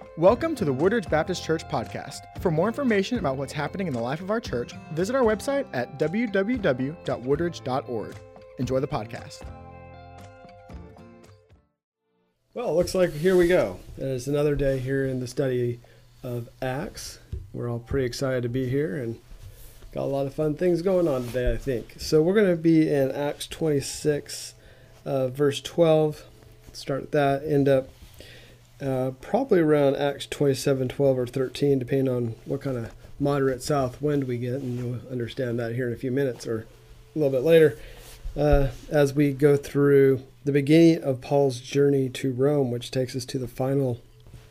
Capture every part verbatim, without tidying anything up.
Welcome to the Woodridge Baptist Church podcast. For more information about what's happening in the life of our church, visit our website at w w w dot woodridge dot org. Enjoy the podcast. Well, it looks like here we go. It's another day here in the study of Acts. We're all pretty excited to be here and got a lot of fun things going on today, I think. So we're going to be in Acts twenty-six, uh, verse twelve. Start with that, end up uh, probably around Acts twenty-seven, twelve, or thirteen, depending on what kind of moderate south wind we get, and you'll understand that here in a few minutes or a little bit later uh, as we go through the beginning of Paul's journey to Rome, which takes us to the final,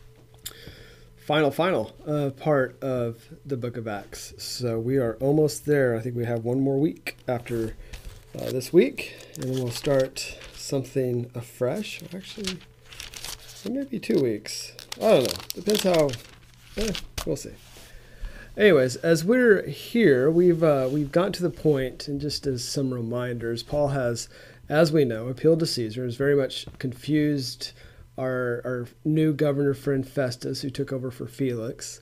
final, final uh, part of the book of Acts. So we are almost there. I think we have one more week after uh, this week, and then we'll start something afresh. Actually, it may be two weeks. I don't know. Depends how. Eh, we'll see. Anyways, as we're here, we've uh, we've gotten to the point, and just as some reminders, Paul has, as we know, appealed to Caesar, is very much confused our our new governor friend Festus, who took over for Felix.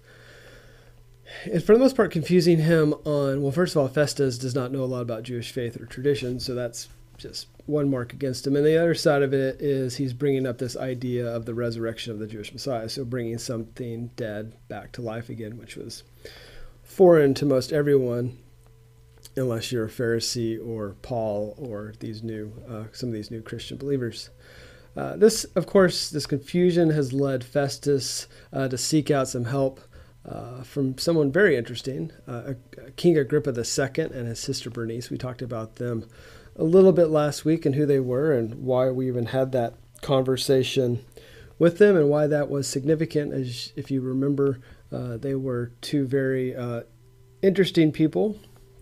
And for the most part, confusing him on, well, first of all, Festus does not know a lot about Jewish faith or tradition, so that's just one mark against him. And the other side of it is he's bringing up this idea of the resurrection of the Jewish Messiah, so bringing something dead back to life again, which was foreign to most everyone, unless you're a Pharisee or Paul or these new, uh, some of these new Christian believers. Uh, this, of course, this confusion has led Festus uh, to seek out some help uh, from someone very interesting, uh, King Agrippa the Second and his sister Bernice. We talked about them a little bit last week and who they were and why we even had that conversation with them and why that was significant. As if you remember, uh, they were two very uh, interesting people.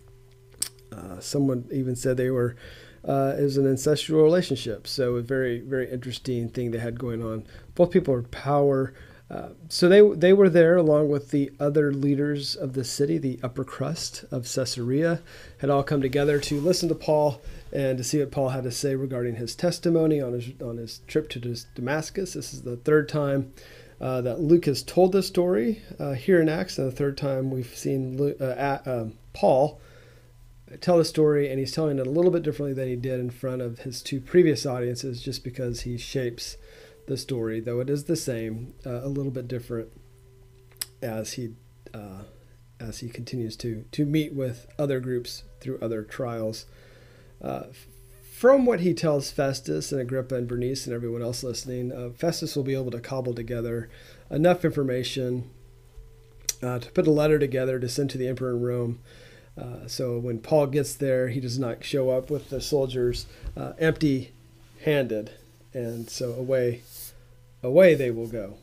Uh, someone even said they were, uh, it was an incestual relationship. So a very, very interesting thing they had going on. Both people are power. Uh, so they they were there along with the other leaders of the city, the upper crust of Caesarea, had all come together to listen to Paul and to see what Paul had to say regarding his testimony on his on his trip to Damascus. This is the third time uh, that Luke has told this story uh, here in Acts, and the third time we've seen Luke, uh, uh, Paul tell the story, and he's telling it a little bit differently than he did in front of his two previous audiences, just because he shapes the story, though it is the same, uh, a little bit different as he uh, as he continues to to meet with other groups through other trials. Uh, from what he tells Festus and Agrippa and Bernice and everyone else listening, uh, Festus will be able to cobble together enough information uh, to put a letter together to send to the emperor in Rome. Uh, so when Paul gets there, he does not show up with the soldiers uh, empty-handed, and so away, away they will go.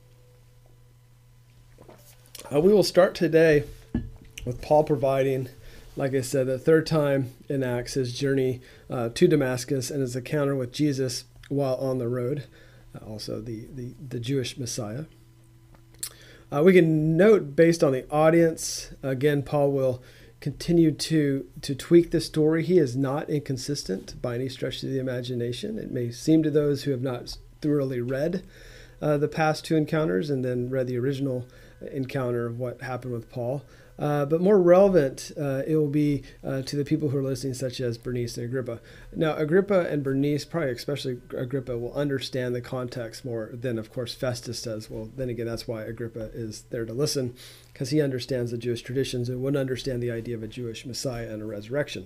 Uh, we will start today with Paul providing, like I said, the third time in Acts, his journey uh, to Damascus and his encounter with Jesus while on the road, uh, also the, the, the Jewish Messiah. Uh, we can note, based on the audience, again, Paul will continue to to tweak the story. He is not inconsistent by any stretch of the imagination. It may seem to those who have not thoroughly read uh, the past two encounters and then read the original encounter of what happened with Paul. Uh, but more relevant, uh, it will be uh, to the people who are listening, such as Bernice and Agrippa. Now, Agrippa and Bernice, probably especially Agrippa, will understand the context more than, of course, Festus does. Well, then again, that's why Agrippa is there to listen, because he understands the Jewish traditions and would understand the idea of a Jewish Messiah and a resurrection.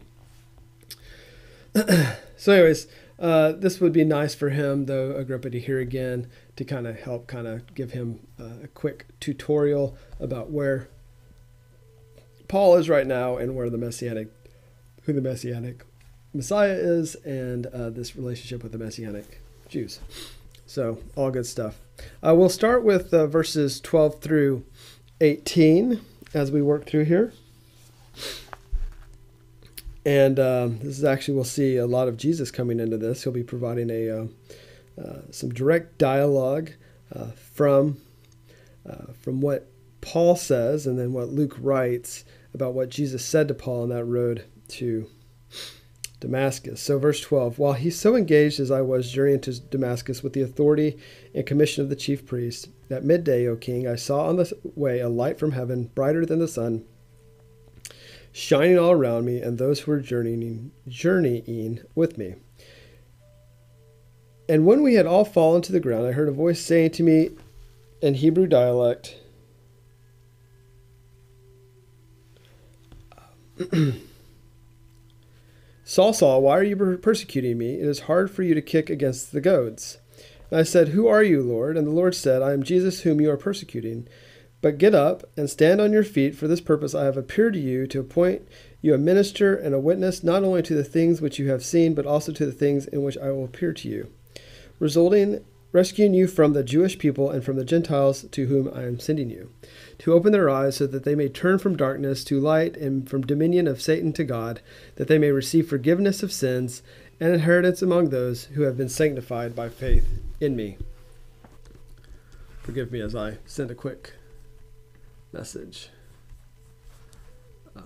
So anyways, uh, this would be nice for him, though, Agrippa, to hear again, to kind of help kind of give him uh, a quick tutorial about where Paul is right now and where the Messianic, who the Messianic Messiah is, and uh, this relationship with the Messianic Jews. So all good stuff. Uh, we'll start with uh, verses twelve through eighteen as we work through here. And um, this is actually, we'll see a lot of Jesus coming into this. He'll be providing a uh, uh, some direct dialogue uh, from uh, from what Paul says and then what Luke writes about what Jesus said to Paul on that road to Damascus. So verse twelve, while he's so engaged as I was journeying to Damascus with the authority and commission of the chief priest, at midday, O king, I saw on the way a light from heaven, brighter than the sun, shining all around me and those who were journeying, journeying with me. And when we had all fallen to the ground, I heard a voice saying to me in Hebrew dialect, Saul, Saul, why are you persecuting me? It is hard for you to kick against the goads. And I said, who are you, Lord? And the Lord said, I am Jesus whom you are persecuting. But get up and stand on your feet. For this purpose I have appeared to you, to appoint you a minister and a witness, not only to the things which you have seen, but also to the things in which I will appear to you, resulting rescuing you from the Jewish people and from the Gentiles to whom I am sending you, to open their eyes so that they may turn from darkness to light and from dominion of Satan to God, that they may receive forgiveness of sins and inheritance among those who have been sanctified by faith in me. Forgive me as I send a quick message. Um,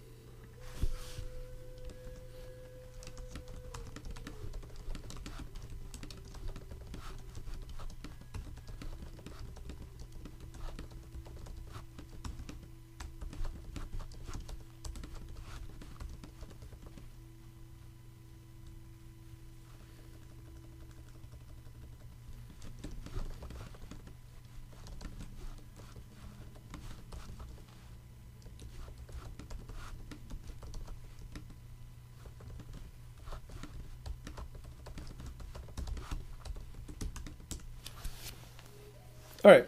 All right.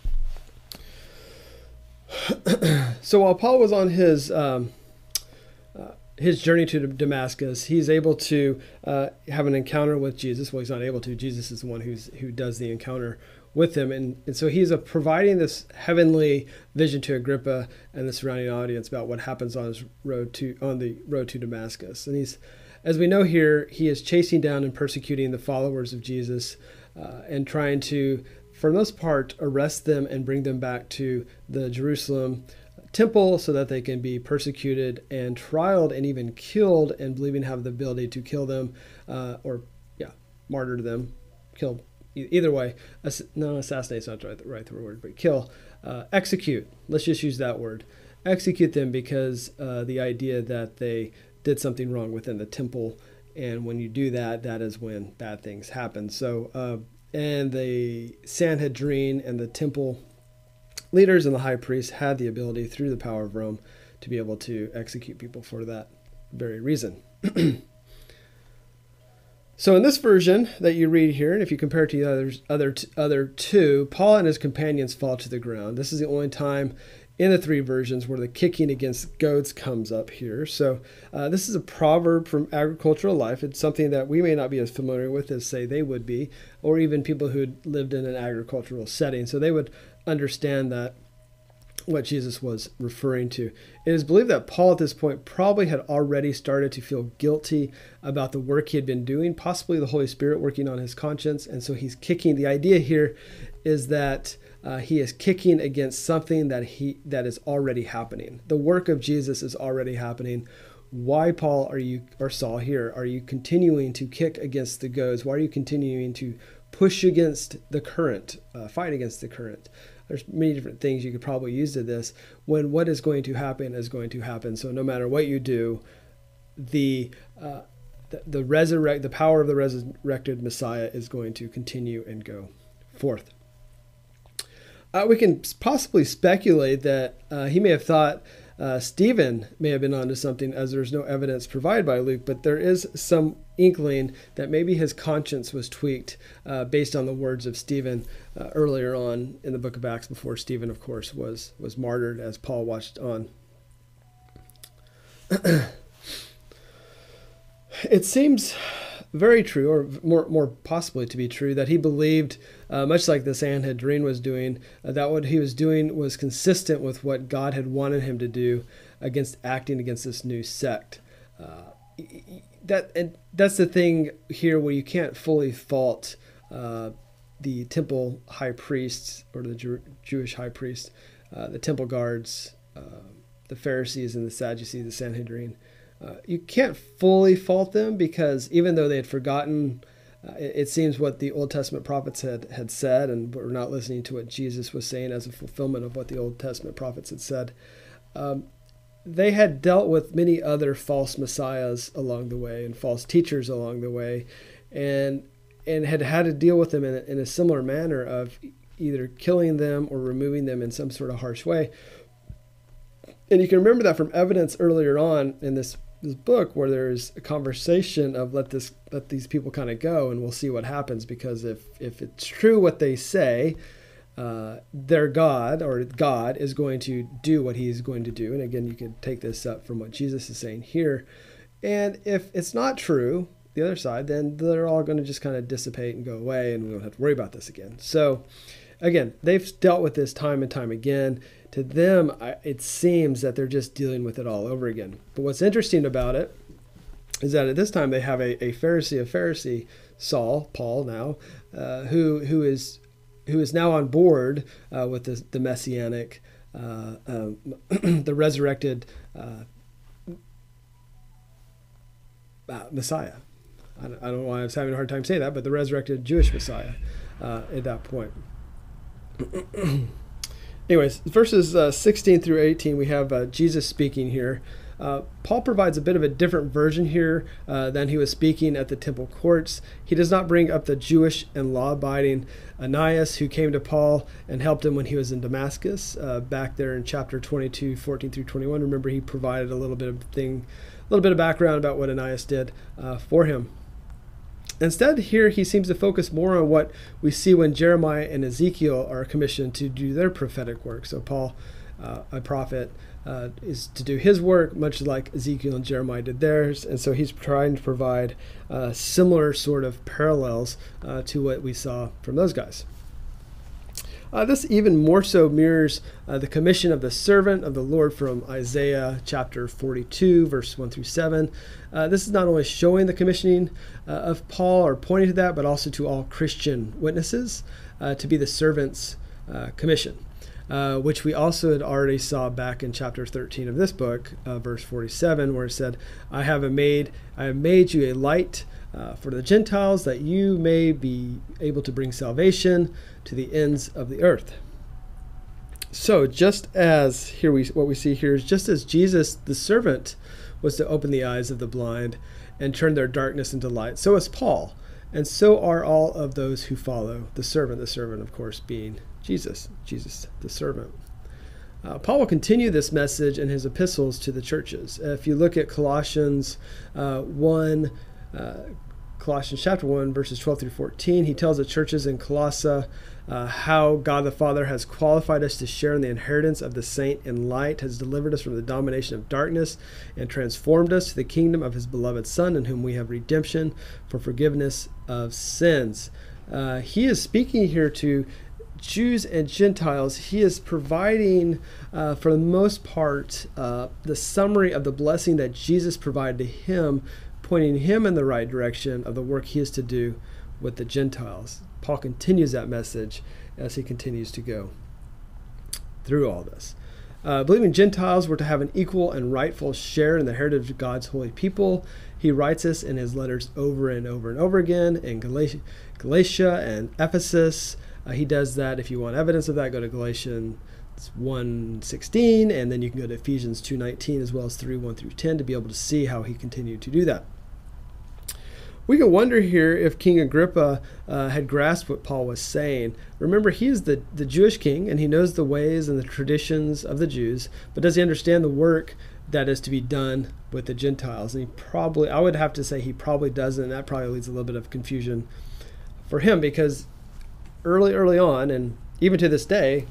So while Paul was on his um, uh, his journey to Damascus, he's able to uh, have an encounter with Jesus. Well, he's not able to. Jesus is the one who's who does the encounter with him, and, and so he's uh, providing this heavenly vision to Agrippa and the surrounding audience about what happens on his road to on the road to Damascus. And he's, as we know here, he is chasing down and persecuting the followers of Jesus uh, and trying to, for the most part, arrest them and bring them back to the Jerusalem temple so that they can be persecuted and trialed and even killed, and believing have the ability to kill them uh, or, yeah, martyr them, kill, either way. Ass- no, assassinate is not the right, right the word, but kill, uh, execute. Let's just use that word. Execute them because uh, the idea that they did something wrong within the temple, and when you do that, that is when bad things happen. So, uh, and the Sanhedrin and the temple leaders and the high priest had the ability through the power of Rome to be able to execute people for that very reason. So in this version that you read here, and if you compare it to the others, other, other two, Paul and his companions fall to the ground. This is the only time in the three versions where the kicking against goads comes up here. So uh, this is a proverb from agricultural life. It's something that we may not be as familiar with as, say, they would be, or even people who lived in an agricultural setting. So they would understand that what Jesus was referring to. It is believed that Paul at this point probably had already started to feel guilty about the work he had been doing, possibly the Holy Spirit working on his conscience. And so he's kicking. The idea here is that uh, he is kicking against something that he that is already happening. The work of Jesus is already happening. Why, Paul, are you, or Saul here, are you continuing to kick against the goads? Why are you continuing to push against the current, uh, fight against the current? There's many different things you could probably use to this, when what is going to happen is going to happen. So no matter what you do, the uh, the, the resurrect the power of the resurrected Messiah is going to continue and go forth. Uh, we can possibly speculate that uh, he may have thought uh, Stephen may have been onto something, as there's no evidence provided by Luke, but there is some inkling that maybe his conscience was tweaked uh, based on the words of Stephen uh, earlier on in the book of Acts, before Stephen, of course, was was martyred as Paul watched on. It seems very true, or more more possibly to be true, that he believed, uh, much like the Sanhedrin was doing, uh, that what he was doing was consistent with what God had wanted him to do against acting against this new sect. Uh, that and that's the thing here, where you can't fully fault uh, the temple high priests, or the Jew- Jewish high priest, uh, the temple guards, uh, the Pharisees and the Sadducees, the Sanhedrin. Uh, you can't fully fault them because even though they had forgotten, uh, it, it seems what the Old Testament prophets had, had said, and were not listening to what Jesus was saying as a fulfillment of what the Old Testament prophets had said. Um, they had dealt with many other false messiahs along the way and false teachers along the way, and and had had to deal with them in a, in a similar manner of either killing them or removing them in some sort of harsh way. And you can remember that from evidence earlier on in this, this book where there's a conversation of let this let these people kind of go and we'll see what happens, because if, if it's true what they say, uh, their God or God is going to do what he's going to do. And again, you can take this up from what Jesus is saying here. And if it's not true, the other side, then they're all going to just kind of dissipate and go away and we don't have to worry about this again. So again, they've dealt with this time and time again. To them, it seems that they're just dealing with it all over again. But what's interesting about it is that at this time they have a, a Pharisee of Pharisee, Saul, Paul now, uh, who who is who is now on board uh, with the, the messianic, uh, um, the resurrected uh, uh, Messiah. I don't, I don't know why I was having a hard time saying that, but the resurrected Jewish Messiah uh, at that point. Anyways, verses uh, sixteen through eighteen, we have uh, Jesus speaking here. Uh, Paul provides a bit of a different version here uh, than he was speaking at the temple courts. He does not bring up the Jewish and law-abiding Ananias who came to Paul and helped him when he was in Damascus, uh, back there in chapter twenty-two, fourteen through twenty-one. Remember, he provided a little bit of thing, a little bit of background about what Ananias did uh, for him. Instead, here he seems to focus more on what we see when Jeremiah and Ezekiel are commissioned to do their prophetic work. So Paul, uh, a prophet, uh, is to do his work, much like Ezekiel and Jeremiah did theirs. And so he's trying to provide uh, similar sort of parallels uh, to what we saw from those guys. Uh, this even more so mirrors uh, the commission of the servant of the Lord from Isaiah chapter forty-two, verse one through seven. Uh, this is not only showing the commissioning uh, of Paul or pointing to that, but also to all Christian witnesses uh, to be the servant's uh, commission, uh, which we also had already saw back in chapter thirteen of this book, uh, verse forty-seven, where it said, I have made, I have made you a light Uh, for the Gentiles, that you may be able to bring salvation to the ends of the earth. So just as here we what we see here is just as Jesus, the servant, was to open the eyes of the blind and turn their darkness into light, so is Paul, and so are all of those who follow the servant, the servant, of course, being Jesus, Jesus the servant. Uh, Paul will continue this message in his epistles to the churches. Uh, if you look at Colossians uh, one, uh, Colossians chapter one, verses twelve through fourteen, he tells the churches in Colossae uh, how God the Father has qualified us to share in the inheritance of the saint in light, has delivered us from the domination of darkness, and transformed us to the kingdom of his beloved Son, in whom we have redemption for forgiveness of sins. Uh, he is speaking here to Jews and Gentiles. He is providing, uh, for the most part, uh, the summary of the blessing that Jesus provided to him, pointing him in the right direction of the work he is to do with the Gentiles. Paul continues that message as he continues to go through all this. Uh, believing Gentiles were to have an equal and rightful share in the heritage of God's holy people. He writes this in his letters over and over and over again in Galatia, Galatia and Ephesus. Uh, he does that. If you want evidence of that, go to Galatians one sixteen, and then you can go to Ephesians two nineteen as well as three one through ten to be able to see how he continued to do that. We can wonder here if King Agrippa uh, had grasped what Paul was saying. Remember, he is the, the Jewish king, and he knows the ways and the traditions of the Jews, but does he understand the work that is to be done with the Gentiles? And he probably, I would have to say he probably doesn't, and that probably leads a little bit of confusion for him, because early, early on, and even to this day,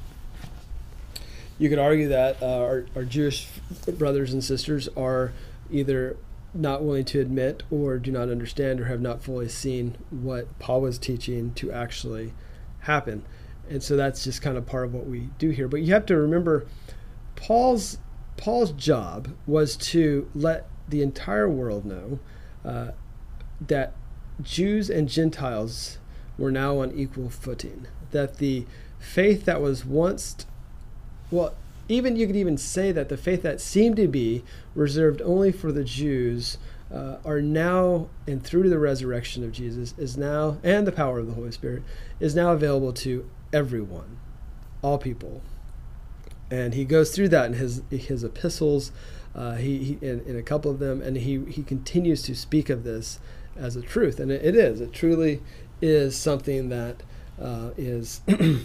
you could argue that uh, our, our Jewish brothers and sisters are either not willing to admit or do not understand or have not fully seen what Paul was teaching to actually happen. And so that's just kind of part of what we do here. But you have to remember, Paul's Paul's job was to let the entire world know uh, that Jews and Gentiles were now on equal footing, that the faith that was once, well, even you could even say that the faith that seemed to be reserved only for the Jews uh, are now, and through the resurrection of Jesus, is now, and the power of the Holy Spirit, is now available to everyone, all people. And he goes through that in his his epistles, uh, he, he in, in a couple of them, and he, he continues to speak of this as a truth. And it, it is, it truly is something that uh, is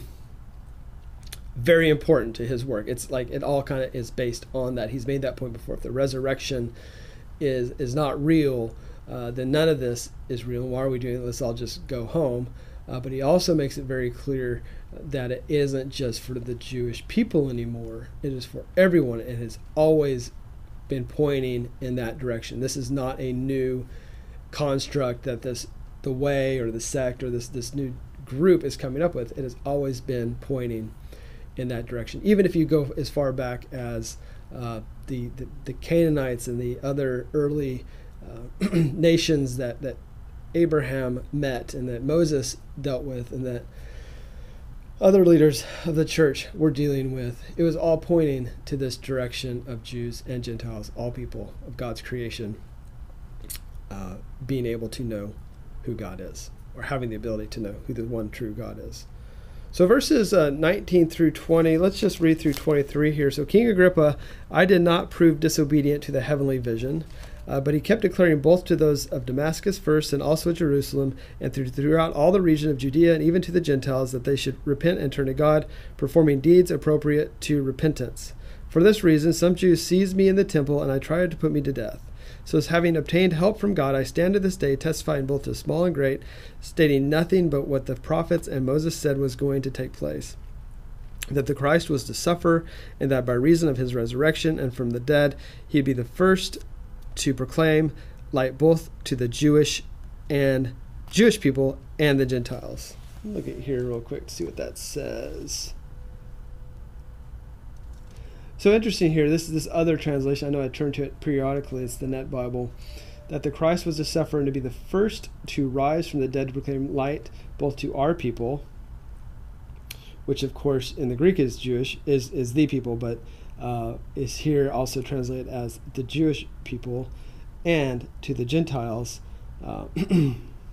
very important to his work. It's like it all kind of is based on that. He's made that point before. If the resurrection is is not real, uh, then none of this is real. Why are we doing this? I'll just go home. Uh, but he also makes it very clear that it isn't just for the Jewish people anymore. It is for everyone. It has always been pointing in that direction. This is not a new construct that this the way or the sect or this this new group is coming up with. It has always been pointing in that direction. Even if you go as far back as uh, the, the the Canaanites and the other early uh, nations that that Abraham met and that Moses dealt with and that other leaders of the church were dealing with, it was all pointing to this direction of Jews and Gentiles, all people of God's creation, uh, being able to know who God is, or having the ability to know who the one true God is. So verses uh, nineteen through twenty, let's just read through twenty-three here. So King Agrippa, I did not prove disobedient to the heavenly vision, uh, but he kept declaring both to those of Damascus first and also at Jerusalem and through, throughout all the region of Judea and even to the Gentiles that they should repent and turn to God, performing deeds appropriate to repentance. For this reason, some Jews seized me in the temple and I tried to put me to death. So as having obtained help from God, I stand to this day testifying both to small and great, stating nothing but what the prophets and Moses said was going to take place, that the Christ was to suffer, and that by reason of his resurrection and from the dead, he'd be the first to proclaim light both to the Jewish and Jewish people and the Gentiles. Look at here real quick to see what that says. So interesting here, this is this other translation, I know I turn to it periodically, it's the Net Bible, that the Christ was to suffer and to be the first to rise from the dead to proclaim light both to our people, which of course in the Greek is Jewish, is, is the people, but uh, is here also translated as the Jewish people, and to the Gentiles. Uh, and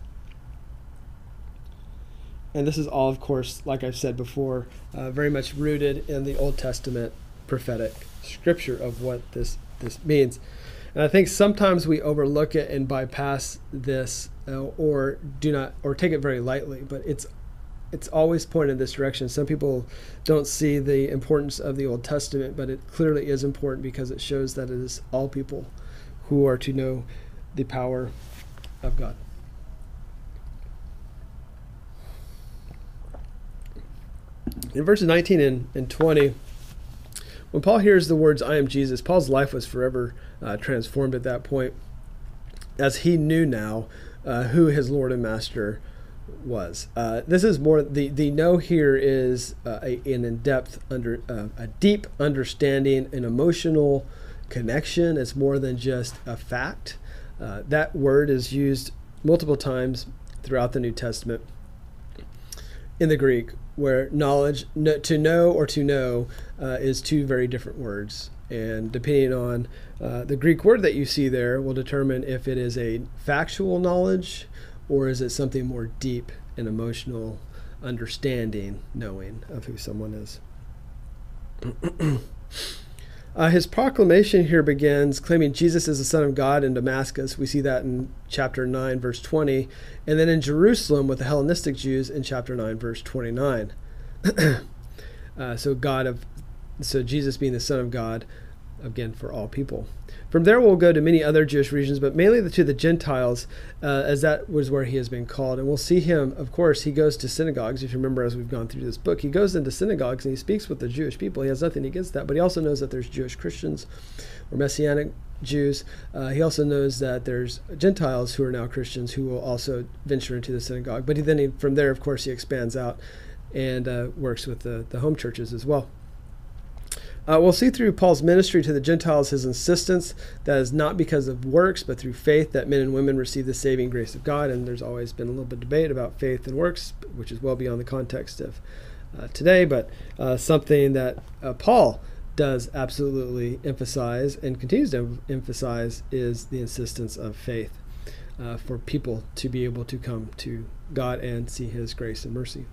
this is all, of course, like I've said before, uh, very much rooted in the Old Testament prophetic scripture of what this this means. And I think sometimes we overlook it and bypass this uh, or do not or take it very lightly, but it's it's always pointed in this direction. Some people don't see the importance of the Old Testament, but it clearly is important because it shows that it is all people who are to know the power of God. In verses nineteen and, and twenty, when Paul hears the words, I am Jesus, Paul's life was forever uh, transformed at that point, as he knew now uh, who his Lord and Master was. Uh, this is more, the, the know here is uh, a, an in-depth, under uh, a deep understanding, an emotional connection. It's more than just a fact. Uh, that word is used multiple times throughout the New Testament in the Greek, where knowledge, no, to know or to know uh, is two very different words. And depending on uh, the Greek word that you see there will determine if it is a factual knowledge or is it something more deep and emotional understanding, knowing of who someone is. Uh, his proclamation here begins claiming Jesus is the Son of God in Damascus. We see that in chapter nine, verse twenty. And then in Jerusalem with the Hellenistic Jews in chapter nine, verse twenty-nine. uh, so God of, so Jesus being the Son of God, again, for all people. From there we'll go to many other Jewish regions, but mainly to the Gentiles, uh, as that was where he has been called. And we'll see him, of course, he goes to synagogues. If you remember, as we've gone through this book, he goes into synagogues and he speaks with the Jewish people. He has nothing against that, but he also knows that there's Jewish Christians or Messianic Jews. Uh, he also knows that there's Gentiles who are now Christians who will also venture into the synagogue. But he, then he, from there, of course, he expands out and uh, works with the, the home churches as well. Uh, we'll see through Paul's ministry to the Gentiles his insistence that is not because of works, but through faith that men and women receive the saving grace of God. And there's always been a little bit of debate about faith and works, which is well beyond the context of uh, today, but uh, something that uh, Paul does absolutely emphasize and continues to emphasize is the insistence of faith uh, for people to be able to come to God and see his grace and mercy.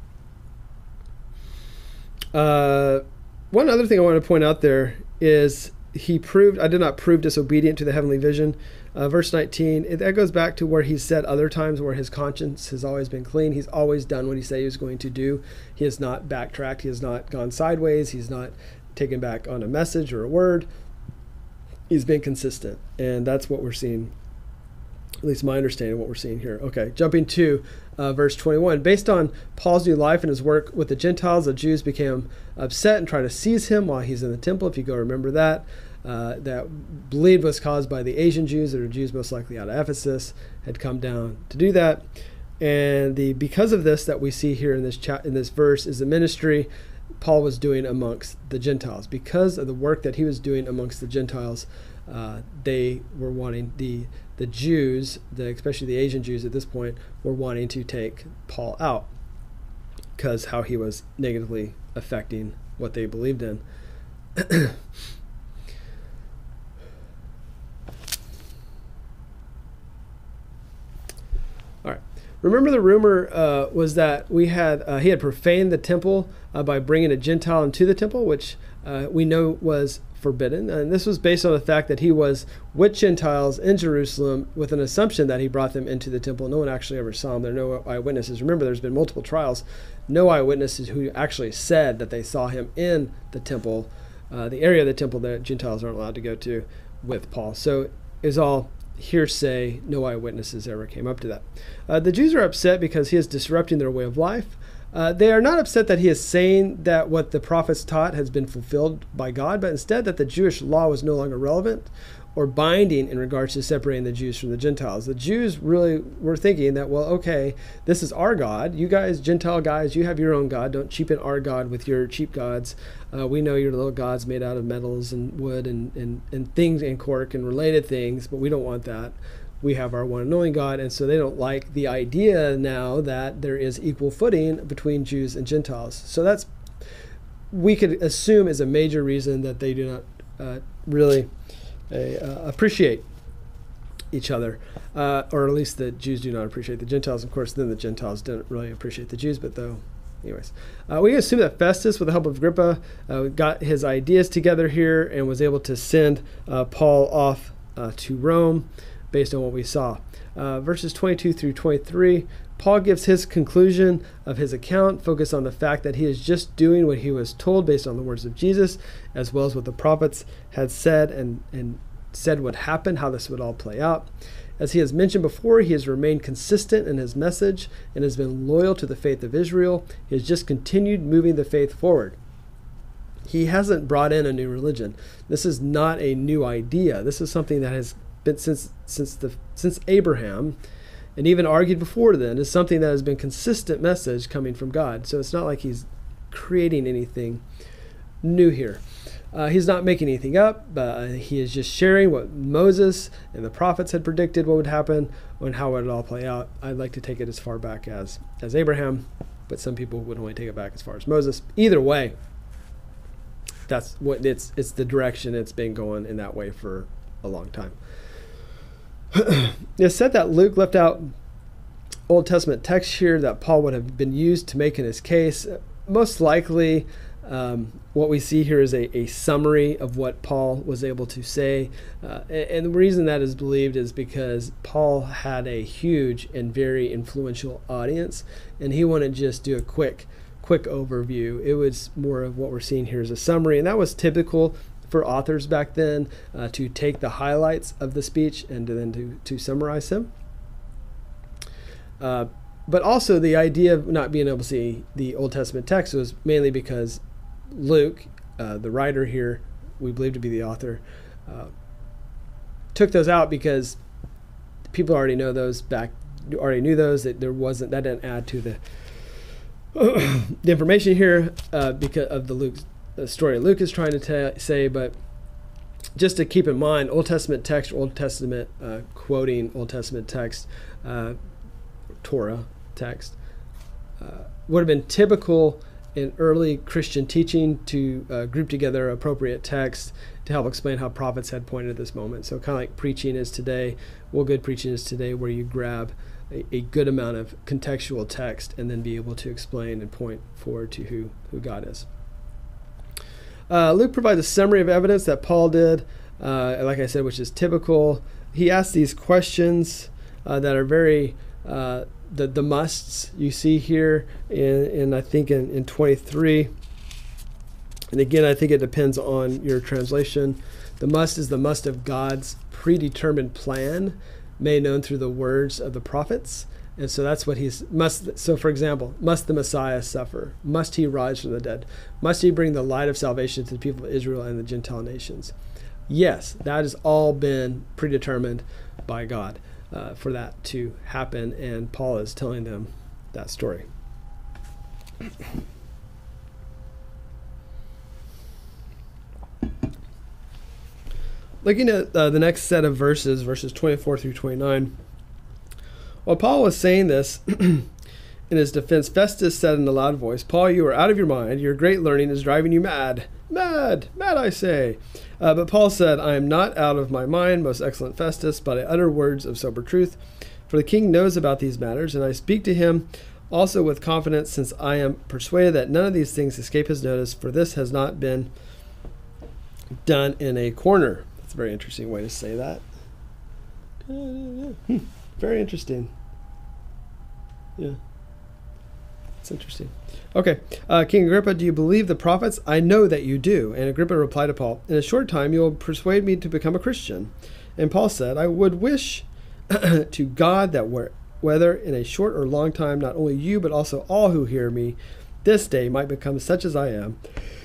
Uh, one other thing I want to point out there is he proved, I did not prove disobedient to the heavenly vision. Uh, verse nineteen, it, that goes back to where he said other times where his conscience has always been clean. He's always done what he said he was going to do. He has not backtracked. He has not gone sideways. He's not taken back on a message or a word. He's been consistent. And that's what we're seeing, at least my understanding of what we're seeing here. Okay, jumping to uh, verse twenty-one. Based on Paul's new life and his work with the Gentiles, the Jews became upset and tried to seize him while he's in the temple, if you go remember that. Uh, that believed was caused by the Asian Jews, that are Jews most likely out of Ephesus, had come down to do that. And the because of this that we see here in this chat in this verse is the ministry Paul was doing amongst the Gentiles. Because of the work that he was doing amongst the Gentiles, uh, they were wanting the the Jews, the, especially the Asian Jews at this point, were wanting to take Paul out because how he was negatively affecting what they believed in. All right. Remember the rumor uh, was that we had uh, he had profaned the temple uh, by bringing a Gentile into the temple, which uh, we know was forbidden. And this was based on the fact that he was with Gentiles in Jerusalem with an assumption that he brought them into the temple. No one actually ever saw him. There are no eyewitnesses. Remember, there's been multiple trials. No eyewitnesses who actually said that they saw him in the temple, uh, the area of the temple that Gentiles aren't allowed to go to with Paul. So it's all hearsay. No eyewitnesses ever came up to that. Uh, the Jews are upset because he is disrupting their way of life. Uh, they are not upset that he is saying that what the prophets taught has been fulfilled by God, but instead that the Jewish law was no longer relevant or binding in regards to separating the Jews from the Gentiles. The Jews really were thinking that, well, okay, this is our God. You guys, Gentile guys, you have your own God. Don't cheapen our God with your cheap gods. Uh, we know your little gods made out of metals and wood and, and, and things and cork and related things, but we don't want that. We have our one and only God, and so they don't like the idea now that there is equal footing between Jews and Gentiles. So that's, we could assume, is a major reason that they do not uh, really uh, appreciate each other, uh, or at least the Jews do not appreciate the Gentiles. Of course, then the Gentiles don't really appreciate the Jews, but though, anyways. Uh, we assume that Festus, with the help of Agrippa, uh, got his ideas together here and was able to send uh, Paul off uh, to Rome, based on what we saw. Uh, verses twenty-two through twenty-three, Paul gives his conclusion of his account, focused on the fact that he is just doing what he was told based on the words of Jesus, as well as what the prophets had said and, and said would happen, how this would all play out. As he has mentioned before, he has remained consistent in his message and has been loyal to the faith of Israel. He has just continued moving the faith forward. He hasn't brought in a new religion. This is not a new idea. This is something that has been since since the since Abraham, and even argued before then, is something that has been consistent message coming from God. So it's not like he's creating anything new here. Uh, he's not making anything up. Uh, he is just sharing what Moses and the prophets had predicted what would happen and how it would all play out. I'd like to take it as far back as as Abraham, but some people would only take it back as far as Moses. Either way, that's what it's it's the direction it's been going in that way for a long time. It's said that Luke left out Old Testament text here that Paul would have been used to make in his case. Most likely, um, what we see here is a, a summary of what Paul was able to say. Uh, and, and the reason that is believed is because Paul had a huge and very influential audience, and he wanted to just do a quick, quick overview. It was more of what we're seeing here as a summary, and that was typical for authors back then, uh, to take the highlights of the speech and to then to, to summarize them. Uh, but also the idea of not being able to see the Old Testament text was mainly because Luke, uh, the writer here, we believe to be the author, uh, took those out because people already know those back, already knew those, that there wasn't, that didn't add to the, the information here uh, because of the Luke's the story Luke is trying to t- say, but just to keep in mind, Old Testament text, Old Testament uh, quoting Old Testament text, uh, Torah text, uh, would have been typical in early Christian teaching to uh, group together appropriate texts to help explain how prophets had pointed at this moment. So kind of like preaching is today, well, good preaching is today, where you grab a, a good amount of contextual text and then be able to explain and point forward to who, who God is. Uh, Luke provides a summary of evidence that Paul did, uh, like I said, which is typical. He asks these questions uh, that are very, uh, the, the musts you see here in, in I think in, in twenty-three. And again, I think it depends on your translation. The must is the must of God's predetermined plan, made known through the words of the prophets. And so that's what he's must. So for example, must the Messiah suffer? Must he rise from the dead? Must he bring the light of salvation to the people of Israel and the Gentile nations? Yes, that has all been predetermined by God uh, for that to happen. And Paul is telling them that story. Looking at uh, the next set of verses, verses twenty-four through twenty-nine, while Paul was saying this, in his defense, Festus said in a loud voice, "Paul, you are out of your mind. Your great learning is driving you mad. Mad, mad, I say." Uh, but Paul said, "I am not out of my mind, most excellent Festus, but I utter words of sober truth. For the king knows about these matters, and I speak to him also with confidence, since I am persuaded that none of these things escape his notice, for this has not been done in a corner." That's a very interesting way to say that. Hmm. Very interesting. Yeah. It's interesting. Okay. Uh, King Agrippa, do you believe the prophets? I know that you do. And Agrippa replied to Paul, "In a short time you will persuade me to become a Christian." And Paul said, "I would wish to God that where, whether in a short or long time, not only you, but also all who hear me this day might become such as I am,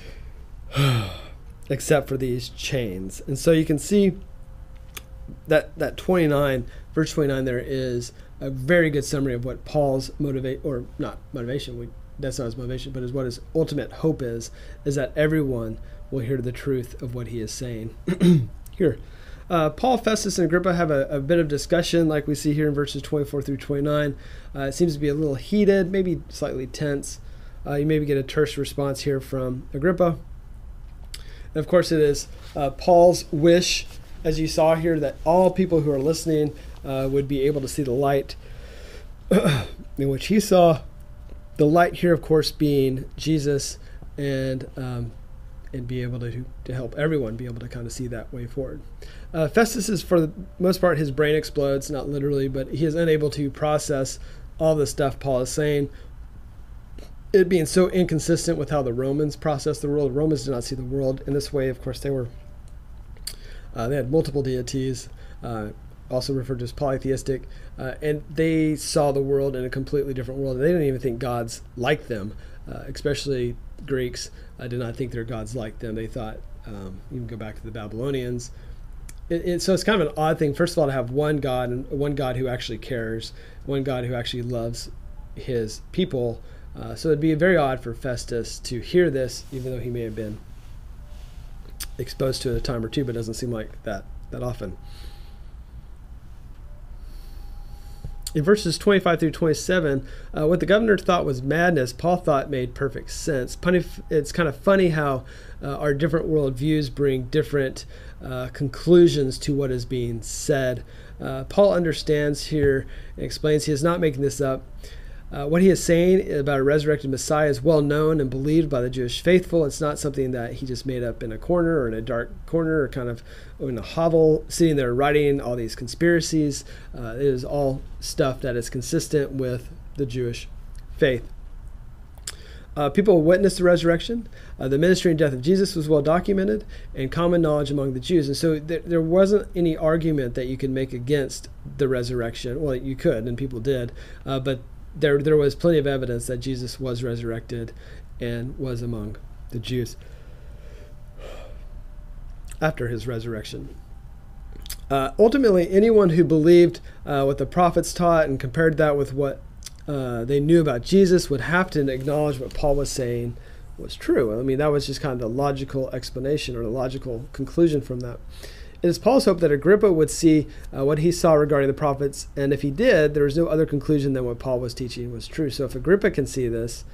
except for these chains." And so you can see that that twenty-nine, verse twenty-nine there is a very good summary of what Paul's motivate, or not motivation, we, that's not his motivation, but is what his ultimate hope is, is that everyone will hear the truth of what he is saying. Here, uh, Paul, Festus, and Agrippa have a, a bit of discussion like we see here in verses twenty-four through twenty-nine. Uh, it seems to be a little heated, maybe slightly tense. Uh, you maybe get a terse response here from Agrippa. And of course it is uh, Paul's wish, as you saw here, that all people who are listening uh, would be able to see the light in which he saw. The light here, of course, being Jesus, and um, and be able to to help everyone be able to kind of see that way forward. Uh, Festus is, for the most part, his brain explodes, not literally, but he is unable to process all the stuff Paul is saying. It being so inconsistent with how the Romans processed the world. The Romans did not see the world in this way. Of course, they were uh, they had multiple deities, uh, also referred to as polytheistic, uh, and they saw the world in a completely different world. They didn't even think gods like them, uh, especially Greeks uh, did not think their gods like them. They thought, um, you can go back to the Babylonians. It, it, so it's kind of an odd thing, first of all, to have one God, and one God who actually cares, one God who actually loves his people. Uh, so it'd be very odd for Festus to hear this, even though he may have been exposed to it a time or two, but it doesn't seem like that that often. In verses twenty-five through twenty-seven, uh, what the governor thought was madness, Paul thought made perfect sense. It's kind of funny how uh, our different worldviews bring different uh, conclusions to what is being said. Uh, Paul understands here and explains he is not making this up. Uh, what he is saying about a resurrected Messiah is well known and believed by the Jewish faithful. It's not something that he just made up in a corner or in a dark corner or kind of in a hovel, sitting there writing all these conspiracies. Uh, it is all stuff that is consistent with the Jewish faith. Uh, people witnessed the resurrection. Uh, the ministry and death of Jesus was well documented and common knowledge among the Jews. And so th- there wasn't any argument that you could make against the resurrection. Well, you could, and people did, uh, but There, there was plenty of evidence that Jesus was resurrected and was among the Jews after his resurrection. Uh, ultimately, anyone who believed uh, what the prophets taught and compared that with what uh, they knew about Jesus would have to acknowledge what Paul was saying was true. I mean, that was just kind of the logical explanation or the logical conclusion from that. It is Paul's hope that Agrippa would see uh, what he saw regarding the prophets, and if he did, there was no other conclusion than what Paul was teaching was true. So if Agrippa can see this,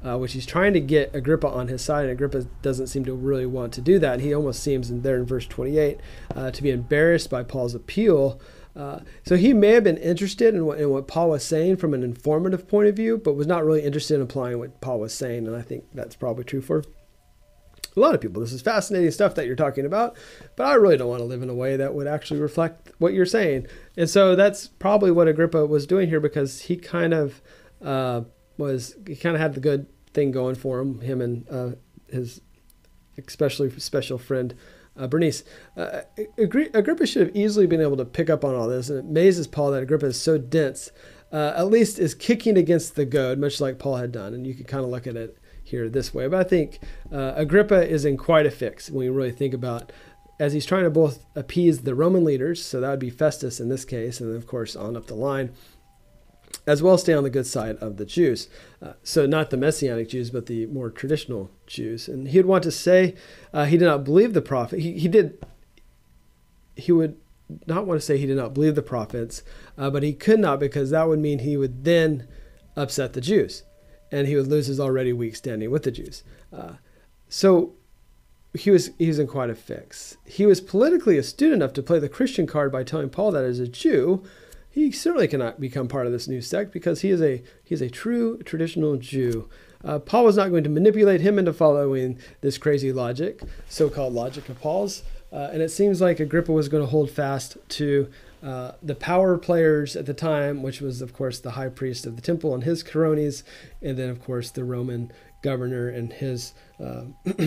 uh, which he's trying to get Agrippa on his side, and Agrippa doesn't seem to really want to do that. He almost seems in there in verse twenty-eight uh, to be embarrassed by Paul's appeal. Uh, so he may have been interested in what, in what Paul was saying from an informative point of view, but was not really interested in applying what Paul was saying. And I think that's probably true for a lot of people. This is fascinating stuff that you're talking about, but I really don't want to live in a way that would actually reflect what you're saying. And so that's probably what Agrippa was doing here, because he kind of uh, was, he kind of had the good thing going for him, him and uh, his especially special friend, Uh, Bernice. Uh, Agrippa should have easily been able to pick up on all this, and it amazes Paul that Agrippa is so dense, uh, at least is kicking against the goad, much like Paul had done. And you can kind of look at it here this way. But I think uh, Agrippa is in quite a fix when you really think about, as he's trying to both appease the Roman leaders, so that would be Festus in this case, and then of course on up the line, as well as stay on the good side of the Jews. Uh, so not the Messianic Jews, but the more traditional Jews. And he would want to say uh, he did not believe the prophet. He, he did. He would not want to say he did not believe the prophets, uh, but he could not, because that would mean he would then upset the Jews, and he would lose his already weak standing with the Jews. Uh, so he was he was in quite a fix. He was politically astute enough to play the Christian card by telling Paul that as a Jew, he certainly cannot become part of this new sect, because he is a he is a true traditional Jew. Uh, Paul was not going to manipulate him into following this crazy logic, so-called logic of Paul's. Uh, and it seems like Agrippa was going to hold fast to uh, the power players at the time, which was, of course, the high priest of the temple and his cronies, and then, of course, the Roman governor and his uh,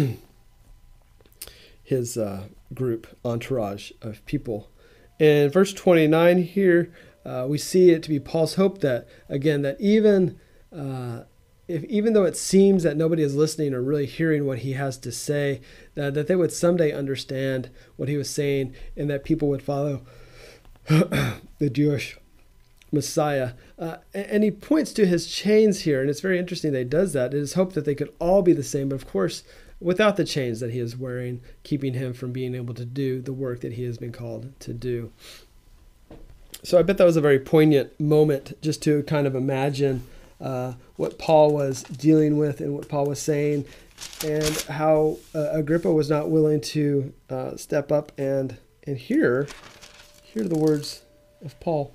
his uh, group, entourage of people. In verse twenty-nine here, Uh, we see it to be Paul's hope that, again, that even uh, if even though it seems that nobody is listening or really hearing what he has to say, that, that they would someday understand what he was saying, and that people would follow the Jewish Messiah. Uh, and, and he points to his chains here, and it's very interesting that he does that. It is hoped that they could all be the same, but of course, without the chains that he is wearing, keeping him from being able to do the work that he has been called to do. So I bet that was a very poignant moment, just to kind of imagine uh, what Paul was dealing with and what Paul was saying, and how uh, Agrippa was not willing to uh, step up and and hear hear the words of Paul.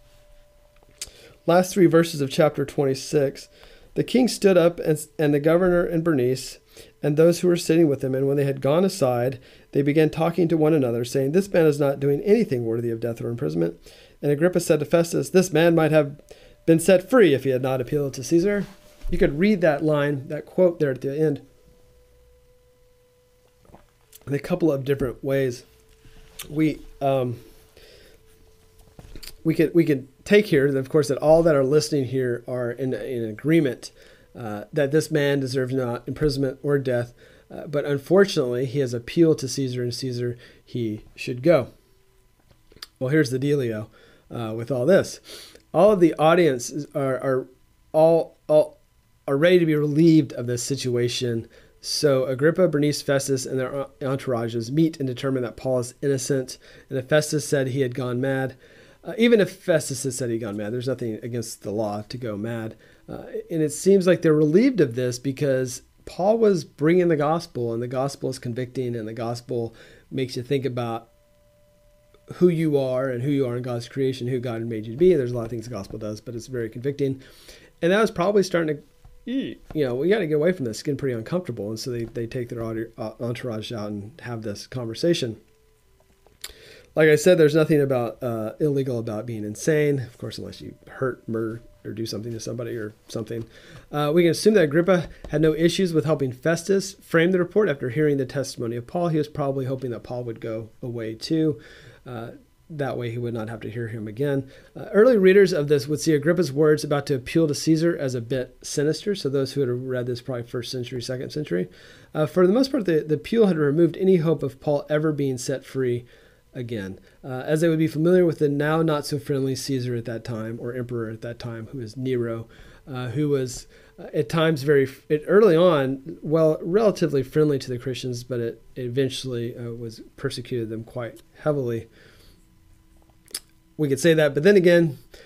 Last three verses of chapter twenty-six. The king stood up, and, and the governor and Bernice, and those who were sitting with him, and when they had gone aside, they began talking to one another, saying, "This man is not doing anything worthy of death or imprisonment." And Agrippa said to Festus, "This man might have been set free if he had not appealed to Caesar." You could read that line, that quote there at the end, in a couple of different ways. We um, we could we could take here, of course, that all that are listening here are in, in agreement uh, that this man deserves not imprisonment or death, uh, but unfortunately he has appealed to Caesar, and Caesar he should go. Well, here's the dealio. Uh, with all this, all of the audience are are all, all are ready to be relieved of this situation. So Agrippa, Bernice, Festus, and their entourages meet and determine that Paul is innocent. And if Festus said he had gone mad, uh, even if Festus had said he'd gone mad, there's nothing against the law to go mad. Uh, and it seems like they're relieved of this, because Paul was bringing the gospel, and the gospel is convicting, and the gospel makes you think about who you are and who you are in God's creation, who God made you to be. There's a lot of things the gospel does, but it's very convicting. And that was probably starting to, you know, we got to get away from this. It's getting pretty uncomfortable. And so they, they take their entourage out and have this conversation. Like I said, there's nothing about uh, illegal about being insane, of course, unless you hurt, murder, or do something to somebody or something. Uh, we can assume that Agrippa had no issues with helping Festus frame the report after hearing the testimony of Paul. He was probably hoping that Paul would go away too. Uh, that way he would not have to hear him again. Uh, early readers of this would see Agrippa's words about to appeal to Caesar as a bit sinister. So those who had read this probably first century, second century. Uh, for the most part, the, the appeal had removed any hope of Paul ever being set free again, uh, as they would be familiar with the now not so friendly Caesar at that time, or emperor at that time, who was Nero, uh, who was uh, at times very, it, early on, well, relatively friendly to the Christians, but it, it eventually uh, was persecuted them quite heavily. We could say that, but then again,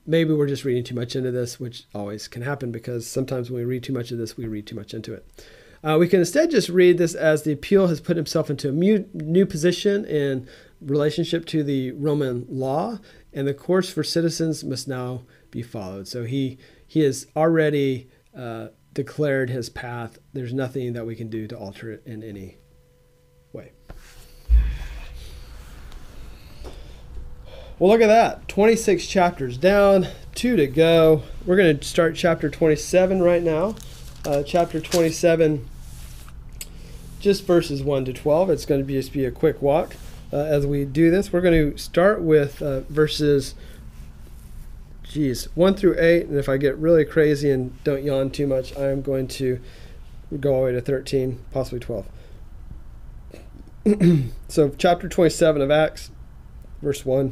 maybe we're just reading too much into this, which always can happen because sometimes when we read too much of this, we read too much into it. Uh, we can instead just read this as the appeal has put himself into a mu- new position in relationship to the Roman law, and the course for citizens must now be followed. So he he has already uh, declared his path. There's nothing that we can do to alter it in any way. Well, look at that. twenty-six chapters down, two to go. We're going to start chapter twenty-seven right now. Uh, chapter twenty-seven, just verses one to twelve. It's going to be just be a quick walk uh, as we do this. We're going to start with uh, verses, geez, one through eight. And if I get really crazy and don't yawn too much, I'm going to go all the way to thirteen, possibly twelve. So chapter twenty-seven of Acts, verse one.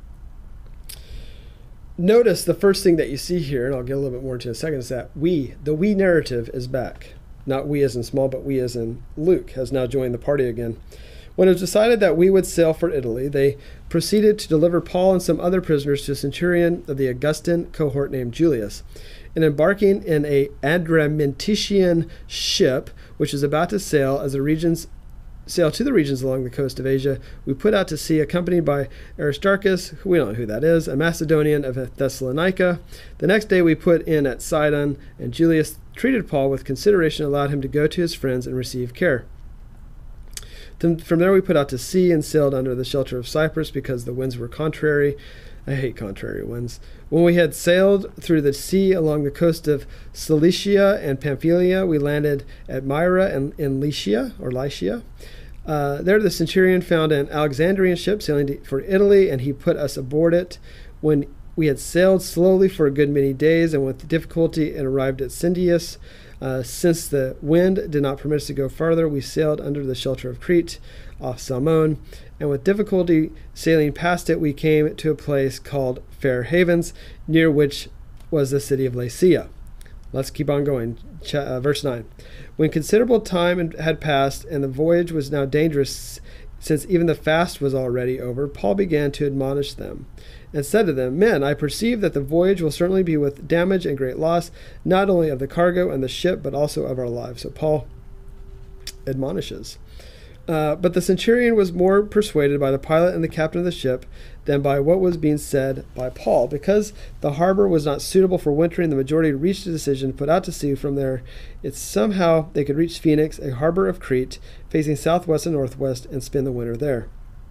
Notice the first thing that you see here, and I'll get a little bit more into in a second, is that we, the we narrative is back. Not we as in small, but we as in Luke has now joined the party again. When it was decided that we would sail for Italy, they proceeded to deliver Paul and some other prisoners to a centurion of the Augustan cohort named Julius. And embarking in a Adramyttian ship, which was about to sail as the regions sail to the regions along the coast of Asia, we put out to sea accompanied by Aristarchus, who we don't know who that is, a Macedonian of Thessalonica. The next day we put in at Sidon, and Julius treated Paul with consideration and allowed him to go to his friends and receive care. Then from there we put out to sea and sailed under the shelter of Cyprus because the winds were contrary. I hate contrary winds. When we had sailed through the sea along the coast of Cilicia and Pamphylia, we landed at Myra in, in Lycia, or Lycia. Uh, there the centurion found an Alexandrian ship sailing to, for Italy, and he put us aboard it. When we had sailed slowly for a good many days and with difficulty and arrived at Cyndius, uh, since the wind did not permit us to go farther, we sailed under the shelter of Crete, off Salmon, and with difficulty sailing past it, we came to a place called Fair Havens, near which was the city of Lasea. Let's keep on going. Ch- uh, verse nine. When considerable time had passed and the voyage was now dangerous, since even the fast was already over, Paul began to admonish them and said to them, Men, I perceive that the voyage will certainly be with damage and great loss, not only of the cargo and the ship, but also of our lives. So Paul admonishes. Uh, but the centurion was more persuaded by the pilot and the captain of the ship than by what was being said by Paul. Because the harbor was not suitable for wintering, the majority reached a decision to put out to sea from there. It's somehow they could reach Phoenix, a harbor of Crete, facing southwest and northwest, and spend the winter there.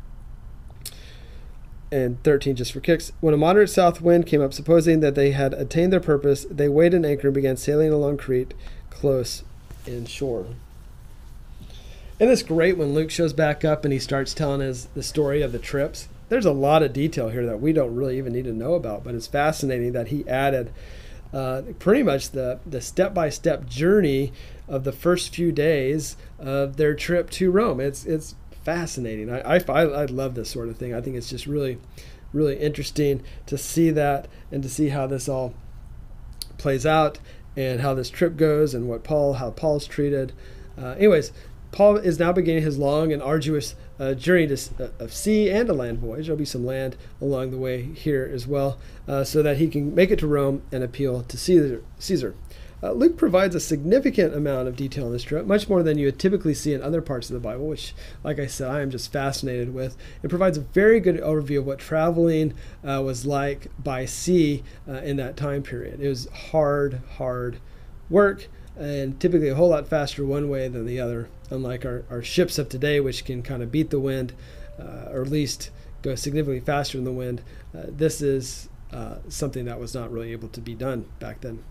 And thirteen, just for kicks. When a moderate south wind came up, supposing that they had attained their purpose, they weighed an anchor and began sailing along Crete, close inshore. And it's great when Luke shows back up and he starts telling us the story of the trips. There's a lot of detail here that we don't really even need to know about, but it's fascinating that he added uh, pretty much the, the step-by-step journey of the first few days of their trip to Rome. It's it's fascinating. I, I, I love this sort of thing. I think it's just really, really interesting to see that and to see how this all plays out and how this trip goes and what Paul, how Paul's treated. Uh, anyways, Paul is now beginning his long and arduous uh, journey to, uh, of sea and a land voyage. There'll be some land along the way here as well, uh, so that he can make it to Rome and appeal to Caesar. Caesar. Uh, Luke provides a significant amount of detail on this trip, much more than you would typically see in other parts of the Bible, which, like I said, I am just fascinated with. It provides a very good overview of what traveling uh, was like by sea uh, in that time period. It was hard, hard work, and typically a whole lot faster one way than the other, unlike our, our ships of today, which can kind of beat the wind, uh, or at least go significantly faster than the wind. Uh, this is uh, something that was not really able to be done back then.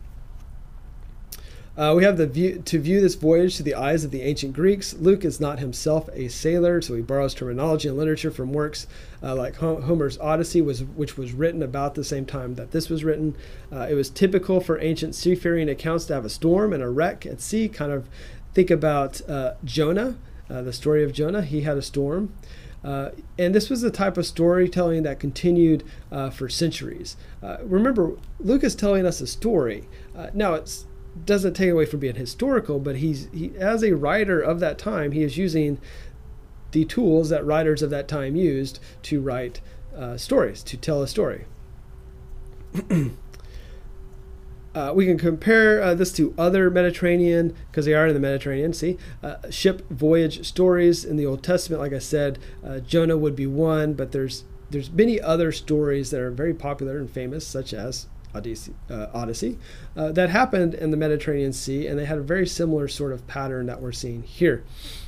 Uh, we have the view to view this voyage through the eyes of the ancient Greeks. Luke is not himself a sailor, so he borrows terminology and literature from works uh, like Homer's Odyssey, was, which was written about the same time that this was written. Uh, it was typical for ancient seafaring accounts to have a storm and a wreck at sea. Kind of think about uh, Jonah, uh, the story of Jonah. He had a storm. Uh, and this was the type of storytelling that continued uh, for centuries. Uh, remember, Luke is telling us a story. Uh, now, it's doesn't take away from being historical, but he's he as a writer of that time, he is using the tools that writers of that time used to write uh, stories, to tell a story. Uh, we can compare uh, this to other Mediterranean, because they are in the Mediterranean, see, uh, ship voyage stories in the Old Testament. Like I said, uh, Jonah would be one, but there's there's many other stories that are very popular and famous, such as Odyssey, uh, Odyssey uh, that happened in the Mediterranean Sea, and they had a very similar sort of pattern that we're seeing here.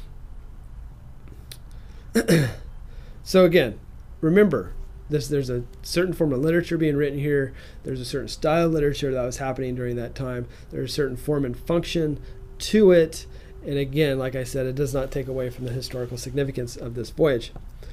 So again, remember, This, there's a certain form of literature being written here. There's a certain style of literature that was happening during that time. There's a certain form and function to it. And again, like I said, it does not take away from the historical significance of this voyage.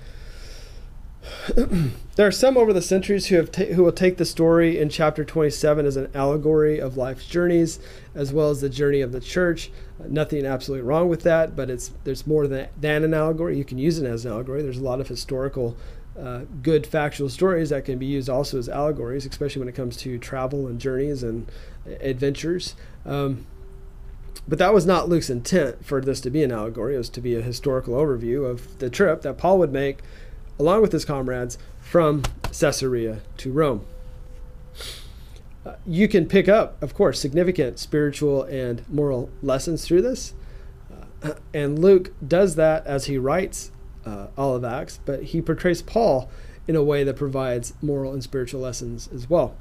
There are some over the centuries who have ta- who will take the story in chapter twenty-seven as an allegory of life's journeys, as well as the journey of the church. Uh, nothing absolutely wrong with that, but it's there's more than, than an allegory. You can use it as an allegory. There's a lot of historical Uh, good factual stories that can be used also as allegories, especially when it comes to travel and journeys and adventures. Um, but that was not Luke's intent for this to be an allegory. It was to be a historical overview of the trip that Paul would make along with his comrades from Caesarea to Rome. Uh, you can pick up, of course, significant spiritual and moral lessons through this. Uh, and Luke does that as he writes Uh, all of Acts, but he portrays Paul in a way that provides moral and spiritual lessons as well.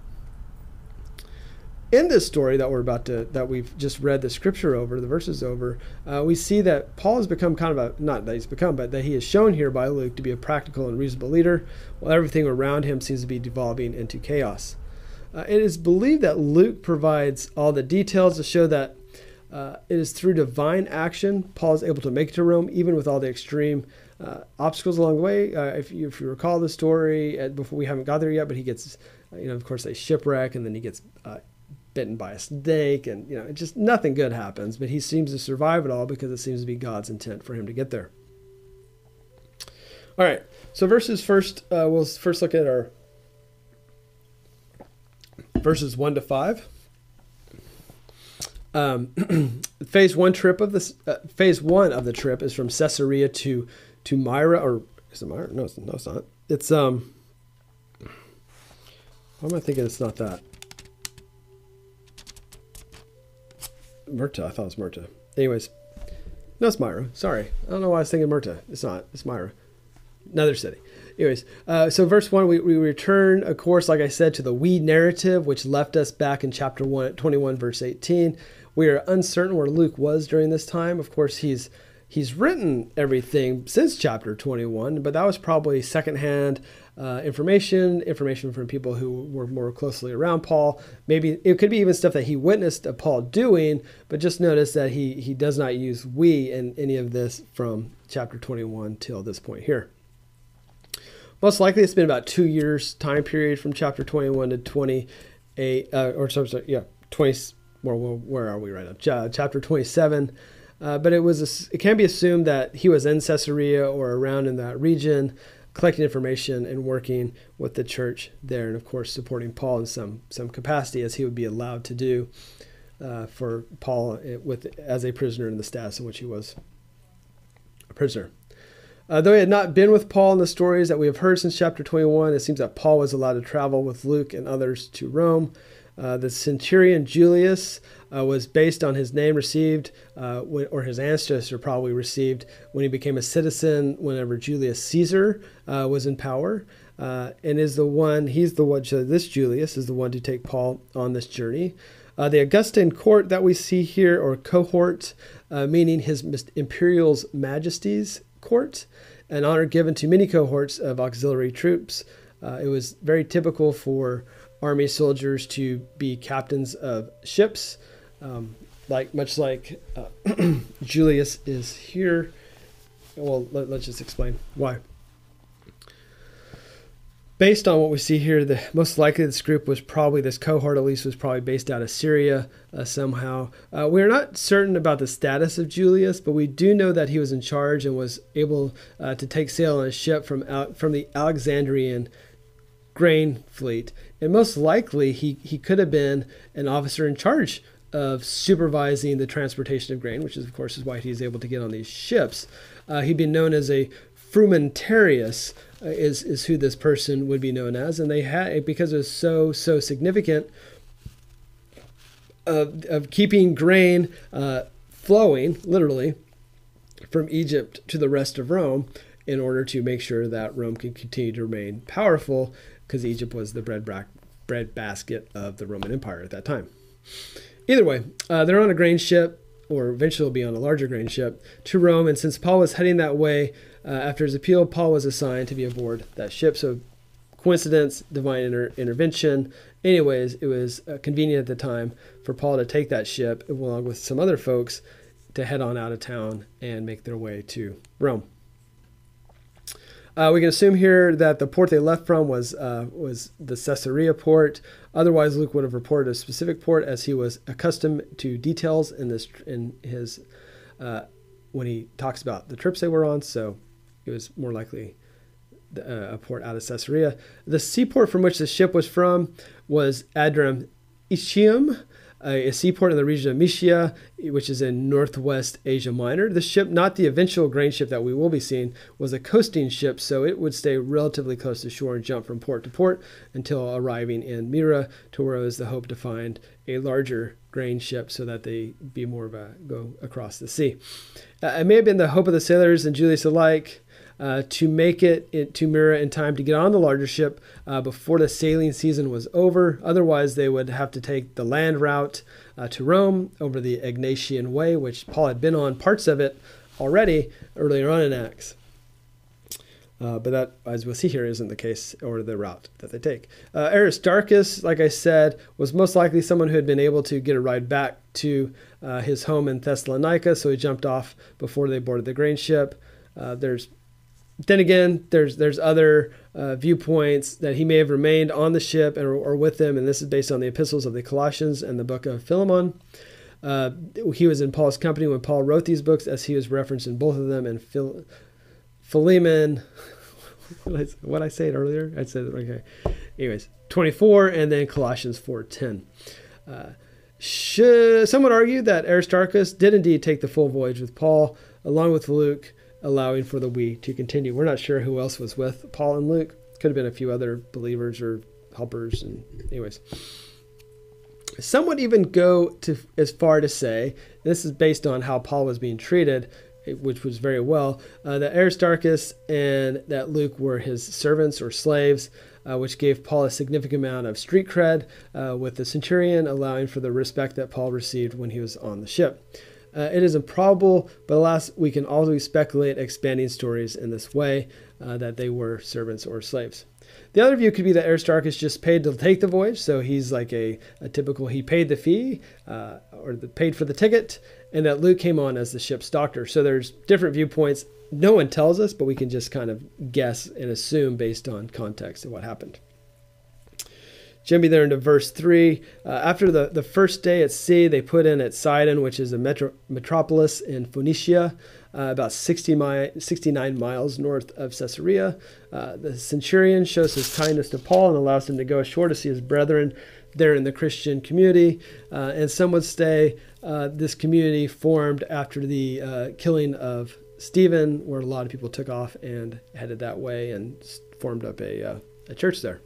In this story that we're about to, that we've just read the scripture over, the verses over, uh, we see that Paul has become kind of a, not that he's become, but that he is shown here by Luke to be a practical and reasonable leader, while everything around him seems to be devolving into chaos. Uh, it is believed that Luke provides all the details to show that uh, it is through divine action Paul is able to make it to Rome, even with all the extreme Uh, obstacles along the way. Uh, if you if you recall the story, uh, before we haven't got there yet, but he gets, uh, you know, of course they shipwreck, and then he gets uh, bitten by a snake, and you know, it just nothing good happens. But he seems to survive it all because it seems to be God's intent for him to get there. All right, so verses first, uh, we'll first look at our verses one to five. Um, phase one trip of this, uh, phase one of the trip is from Caesarea to to Myra, or is it Myra? No, it's, no, it's not. It's um. Why am I thinking it's not that? Myrta. I thought it was Myrta. Anyways, no, it's Myra. Sorry, I don't know why I was thinking Myrta. It's not. It's Myra. Another city. Anyways, uh, so verse one, we, we return, of course, like I said, to the we narrative, which left us back in chapter one, twenty-one, verse eighteen. We are uncertain where Luke was during this time. Of course, he's he's written everything since chapter twenty-one, but that was probably secondhand uh, information, information from people who were more closely around Paul. Maybe it could be even stuff that he witnessed Paul doing, but just notice that he, he does not use we in any of this from chapter twenty-one till this point here. Most likely it's been about two years time period from chapter twenty-one to twenty-eight, uh, or sorry, yeah, twenty, well, where are we right now? Ch- chapter twenty-seven. Uh, but it was a, it can be assumed that he was in Caesarea or around in that region, collecting information and working with the church there, and of course supporting Paul in some some capacity, as he would be allowed to do uh, for Paul with as a prisoner in the status in which he was a prisoner. Uh, though he had not been with Paul in the stories that we have heard since chapter twenty-one, it seems that Paul was allowed to travel with Luke and others to Rome. Uh, the centurion Julius uh, was based on his name received, uh, when, or his ancestor probably received, when he became a citizen whenever Julius Caesar uh, was in power. Uh, and is the one, he's the one, so this Julius is the one to take Paul on this journey. Uh, the Augustan court that we see here, or cohort, uh, meaning his imperial majesty's court, an honor given to many cohorts of auxiliary troops. Uh, it was very typical for army soldiers to be captains of ships, um, like much like uh, Julius is here. Well, let, let's just explain why. Based on what we see here, the most likely this group was probably, this cohort at least, was probably based out of Syria uh, somehow. Uh, we're not certain about the status of Julius, but we do know that he was in charge and was able uh, to take sail on a ship from out, from the Alexandrian grain fleet. And most likely he, he could have been an officer in charge of supervising the transportation of grain, which is, of course, is why he's able to get on these ships. Uh, he'd been known as a Frumentarius uh, is is who this person would be known as, and they had, because it was so so significant of of keeping grain uh, flowing literally from Egypt to the rest of Rome, in order to make sure that Rome could continue to remain powerful, because Egypt was the bread bra- bread basket of the Roman Empire at that time. Either way, uh, they're on a grain ship, or eventually will be on a larger grain ship, to Rome. And since Paul was heading that way, uh, after his appeal, Paul was assigned to be aboard that ship. So coincidence, divine inter- intervention. Anyways, it was uh, convenient at the time for Paul to take that ship along with some other folks to head on out of town and make their way to Rome. Uh, we can assume here that the port they left from was uh, was the Caesarea port. Otherwise, Luke would have reported a specific port, as he was accustomed to details in this in his uh, when he talks about the trips they were on. So it was more likely the, uh, a port out of Caesarea. The seaport from which the ship was from was Adramyttium, a seaport in the region of Mysia, which is in northwest Asia Minor. The ship, not the eventual grain ship that we will be seeing, was a coasting ship, so it would stay relatively close to shore and jump from port to port until arriving in Myra, to where it was the hope to find a larger grain ship so that they be more of a go across the sea. Uh, it may have been the hope of the sailors and Julius alike Uh, to make it, it to Myra in time to get on the larger ship uh, before the sailing season was over. Otherwise, they would have to take the land route uh, to Rome over the Egnatian Way, which Paul had been on parts of it already earlier on in Acts. Uh, but that, as we'll see here, isn't the case, or the route that they take. Uh, Aristarchus, like I said, was most likely someone who had been able to get a ride back to uh, his home in Thessalonica, so he jumped off before they boarded the grain ship. Uh, there's Then again, there's there's other uh, viewpoints that he may have remained on the ship or, or with them, and this is based on the epistles of the Colossians and the book of Philemon. Uh, he was in Paul's company when Paul wrote these books, as he was referenced in both of them. And Phil, Philemon, what did I say it earlier? I said, okay. Anyways, twenty-four, and then Colossians four ten. Uh, should, some would argue that Aristarchus did indeed take the full voyage with Paul, along with Luke, allowing for the we to continue. We're not sure who else was with Paul and Luke. Could have been a few other believers or helpers. And anyways, some would even go to as far to say, this is based on how Paul was being treated, which was very well, uh, that Aristarchus and that Luke were his servants or slaves, uh, which gave Paul a significant amount of street cred uh, with the centurion, allowing for the respect that Paul received when he was on the ship. Uh, it is improbable, but alas, we can always speculate expanding stories in this way, uh, that they were servants or slaves. The other view could be that Aristarchus just paid to take the voyage, so he's like a, a typical, he paid the fee, uh, or the, paid for the ticket, and that Luke came on as the ship's doctor. So there's different viewpoints. No one tells us, but we can just kind of guess and assume based on context of what happened. Jimmy there into verse three. Uh, after the, the first day at sea, they put in at Sidon, which is a metro, metropolis in Phoenicia, uh, about sixty mi- sixty-nine miles north of Caesarea. Uh, the centurion shows his kindness to Paul and allows him to go ashore to see his brethren there in the Christian community. Uh, and some would say uh, this community formed after the uh, killing of Stephen, where a lot of people took off and headed that way and formed up a, uh, a church there.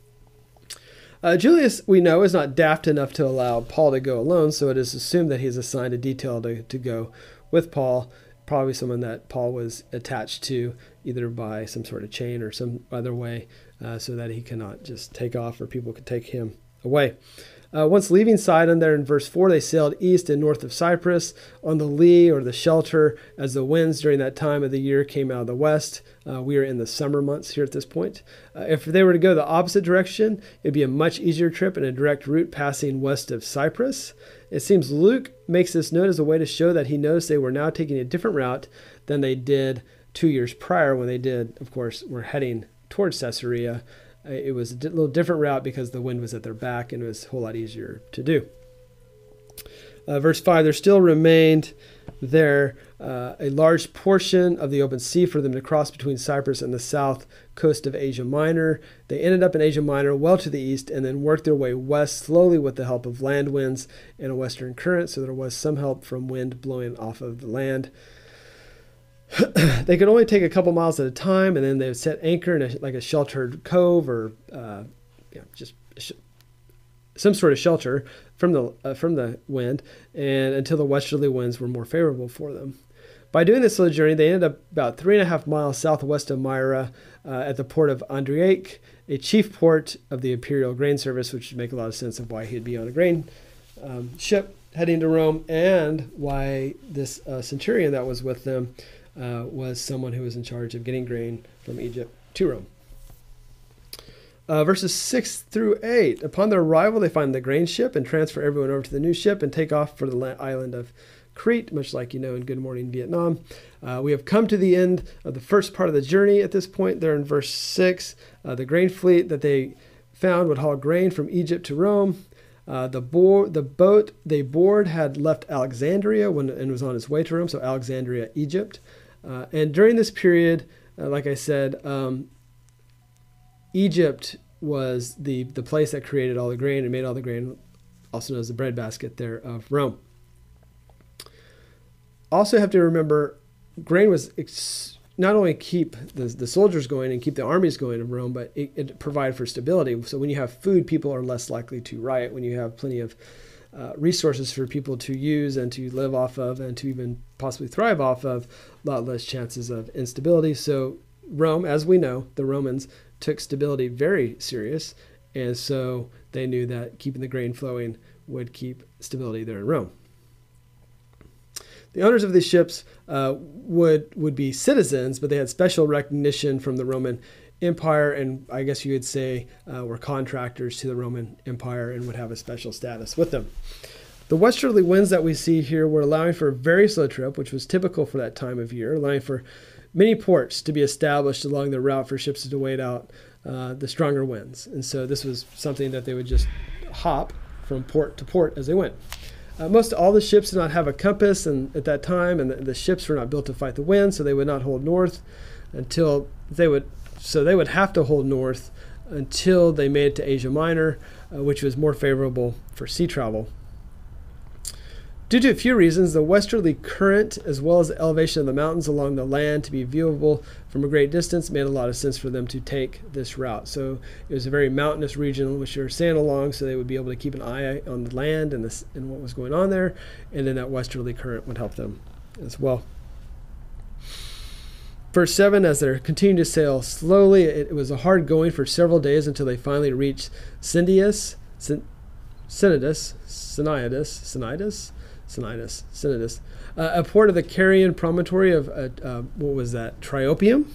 Uh, Julius, we know, is not daft enough to allow Paul to go alone, so it is assumed that he's assigned a detail to, to go with Paul, probably someone that Paul was attached to, either by some sort of chain or some other way, uh, so that he cannot just take off or people could take him away. Uh, once leaving Sidon there in verse four, they sailed east and north of Cyprus on the lee or the shelter, as the winds during that time of the year came out of the west. Uh, we are in the summer months here at this point. Uh, if they were to go the opposite direction, it'd be a much easier trip and a direct route passing west of Cyprus. It seems Luke makes this note as a way to show that he knows they were now taking a different route than they did two years prior, when they did, of course, were heading towards Caesarea. It was a little different route because the wind was at their back and it was a whole lot easier to do. Uh, verse five, there still remained there uh, a large portion of the open sea for them to cross between Cyprus and the south coast of Asia Minor. They ended up in Asia Minor well to the east and then worked their way west slowly with the help of land winds and a western current. So there was some help from wind blowing off of the land. they could only take a couple miles at a time, and then they would set anchor in a, like a sheltered cove or uh, you know, just sh- some sort of shelter from the uh, from the wind, and until the westerly winds were more favorable for them. By doing this slow journey, they ended up about three and a half miles southwest of Myra uh, at the port of Andriake, a chief port of the Imperial Grain Service, which would make a lot of sense of why he'd be on a grain um, ship heading to Rome, and why this uh, centurion that was with them uh, was someone who was in charge of getting grain from Egypt to Rome. Uh, verses six through eight. Upon their arrival, they find the grain ship and transfer everyone over to the new ship and take off for the la- island of Crete, much like you know in Good Morning Vietnam. Uh, we have come to the end of the first part of the journey at this point. There in verse six, uh, the grain fleet that they found would haul grain from Egypt to Rome. Uh, the, bo- the boat they board had left Alexandria when and was on its way to Rome, so Alexandria, Egypt. Uh, and during this period, uh, like I said, um, Egypt was the, the place that created all the grain and made all the grain, also known as the breadbasket there of Rome. Also have to remember, grain was ex- not only keep the, the soldiers going and keep the armies going in Rome, but it, it provided for stability. So when you have food, people are less likely to riot. When you have plenty of uh, resources for people to use and to live off of and to even possibly thrive off of, a lot less chances of instability. So Rome, as we know, the Romans took stability very serious, and so they knew that keeping the grain flowing would keep stability there in Rome. The owners of these ships uh, would would be citizens, but they had special recognition from the Roman Empire, and I guess you could say uh, were contractors to the Roman Empire and would have a special status with them. The westerly winds that we see here were allowing for a very slow trip, which was typical for that time of year, allowing for many ports to be established along the route for ships to wait out uh, the stronger winds. And so this was something that they would just hop from port to port as they went. Uh, most all the ships did not have a compass and at that time, and the, the ships were not built to fight the wind, so they would not hold north until they would. So they would have to hold north until they made it to Asia Minor, uh, which was more favorable for sea travel. Due to a few reasons, the westerly current, as well as the elevation of the mountains along the land to be viewable from a great distance, made a lot of sense for them to take this route. So it was a very mountainous region which they were sailing along, so they would be able to keep an eye on the land and, this, and what was going on there, and then that westerly current would help them as well. Verse seven, as they're continuing to sail slowly, it, it was a hard going for several days until they finally reached Cnidus, Cnidus, Cnidus, Cnidus, Cnidus, Cnidus, uh, a port of the Carian promontory of, uh, uh, what was that, Triopium?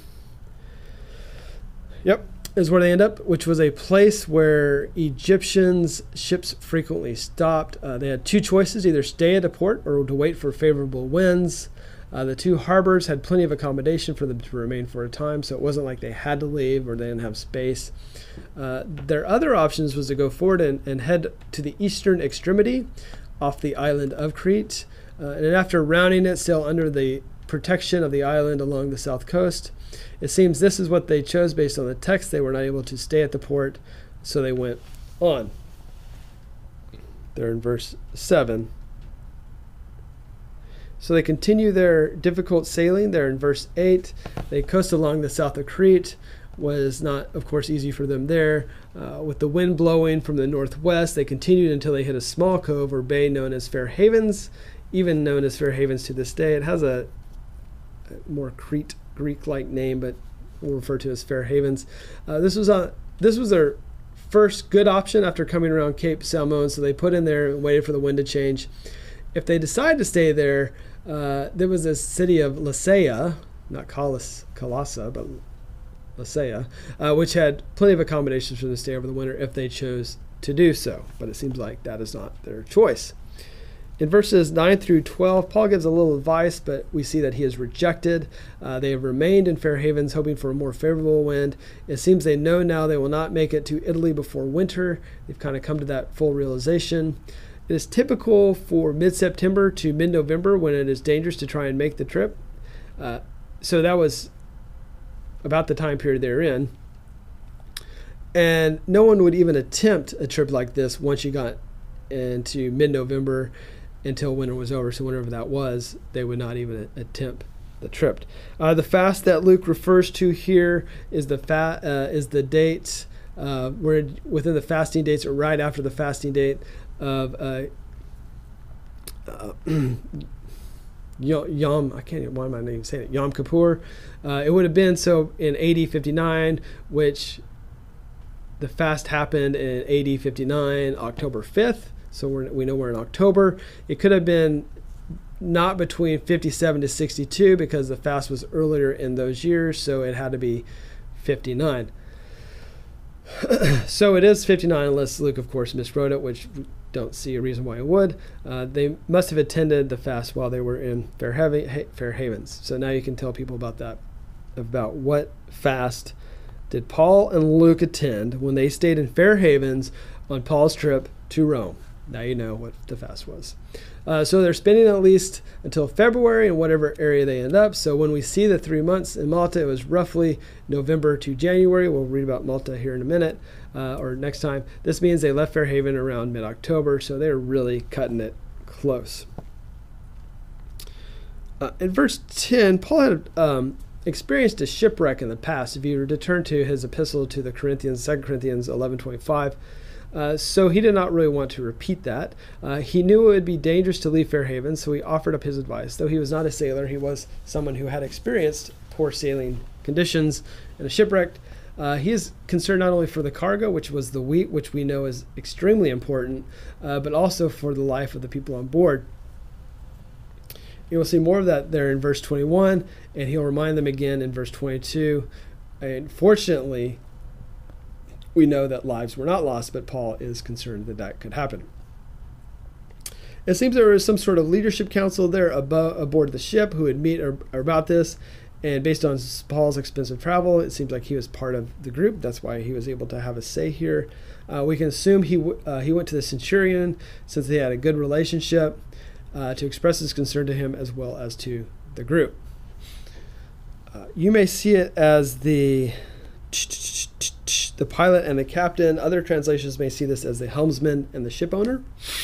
Yep, is where they end up, which was a place where Egyptians' ships frequently stopped. Uh, they had two choices, either stay at the port or to wait for favorable winds. Uh, the two harbors had plenty of accommodation for them to remain for a time, so it wasn't like they had to leave or they didn't have space. Uh, their other options was to go forward and, and head to the eastern extremity off the island of Crete, uh, and after rounding it, sail under the protection of the island along the south coast. It seems this is what they chose based on the text. They were not able to stay at the port, so they went on. They're in verse seven. So they continue their difficult sailing. They're in verse eight. They coast along the south of Crete. Was not, of course, easy for them there. Uh, with the wind blowing from the northwest, they continued until they hit a small cove or bay known as Fair Havens, even known as Fair Havens to this day. It has a, a more Crete Greek-like name, but we'll refer to it as Fair Havens. Uh, this was a this was their first good option after coming around Cape Salmon, so they put in there and waited for the wind to change. If they decide to stay there, uh, there was a city of Lasea, not Colossae, Colossae, but Lasea, uh, which had plenty of accommodations for them to stay over the winter if they chose to do so. But it seems like that is not their choice. In verses nine through twelve, Paul gives a little advice, but we see that he is rejected. Uh, they have remained in Fair Havens, hoping for a more favorable wind. It seems they know now they will not make it to Italy before winter. They've kind of come to that full realization. It is typical for mid-September to mid-November when it is dangerous to try and make the trip. Uh, so that was about the time period they're in. And no one would even attempt a trip like this once you got into mid-November until winter was over. So whenever that was, they would not even attempt the trip. Uh, the fast that Luke refers to here is the fa- uh, is the date uh, we're within the fasting dates, or right after the fasting date of uh, uh, Yom. I can't. Why am I not even saying it? Yom Kippur. Uh, it would have been so in A D fifty-nine, which the fast happened in A D fifty-nine, October fifth. So we're, we know we're in October. It could have been not between fifty-seven to sixty-two because the fast was earlier in those years, so it had to be fifty-nine. So it is fifty-nine, unless Luke, of course, miswrote it, which we don't see a reason why it would. Uh, they must have attended the fast while they were in Fair, Haven, Fair Havens. So now you can tell people about that, about what fast did Paul and Luke attend when they stayed in Fair Havens on Paul's trip to Rome. Now you know what the fast was. Uh, so they're spending at least until February in whatever area they end up. So when we see the three months in Malta, it was roughly November to January. We'll read about Malta here in a minute uh, or next time. This means they left Fair Haven around mid-October, so they're really cutting it close. Uh, in verse ten, Paul had um, experienced a shipwreck in the past. If you were to turn to his epistle to the Corinthians, Second Corinthians eleven twenty-five, Uh, so he did not really want to repeat that. Uh, he knew it would be dangerous to leave Fair Haven, so he offered up his advice. Though he was not a sailor, he was someone who had experienced poor sailing conditions and a shipwreck. Uh, he is concerned not only for the cargo, which was the wheat, which we know is extremely important, uh, but also for the life of the people on board. You will see more of that there in verse twenty-one, and he'll remind them again in verse twenty-two. And fortunately, we know that lives were not lost, but Paul is concerned that that could happen. It seems there was some sort of leadership council there above, aboard the ship who would meet or, or about this, and based on Paul's expensive travel, it seems like he was part of the group. That's why he was able to have a say here. Uh, we can assume he w- uh, he went to the centurion, since they had a good relationship, uh, to express his concern to him as well as to the group. Uh, you may see it as the the pilot and the captain. Other translations may see this as the helmsman and the ship owner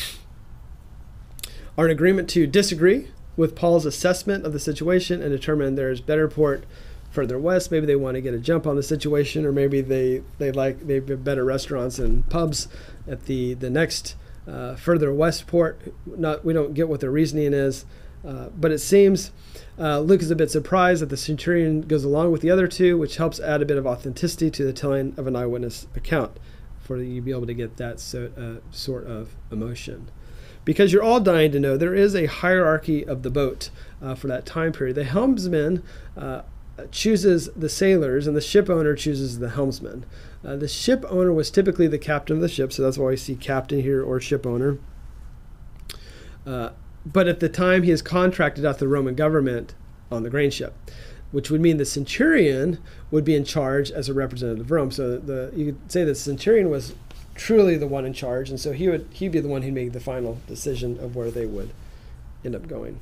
are in agreement to disagree with Paul's assessment of the situation and determine there's better port further west. Maybe they want to get a jump on the situation, or maybe they, they like maybe better restaurants and pubs at the, the next uh, further west port. Not, we don't get what their reasoning is, uh, but it seems Uh, Luke is a bit surprised that the centurion goes along with the other two, which helps add a bit of authenticity to the telling of an eyewitness account for you to be able to get that so, uh, sort of emotion. Because you're all dying to know, there is a hierarchy of the boat uh, for that time period. The helmsman uh, chooses the sailors, and the ship owner chooses the helmsman. Uh, the ship owner was typically the captain of the ship, so that's why we see captain here or ship owner. Uh, But at the time, he is contracted out to the Roman government on the grain ship, which would mean the centurion would be in charge as a representative of Rome. So the you could say the centurion was truly the one in charge, and so he would he'd be the one who'd make the final decision of where they would end up going.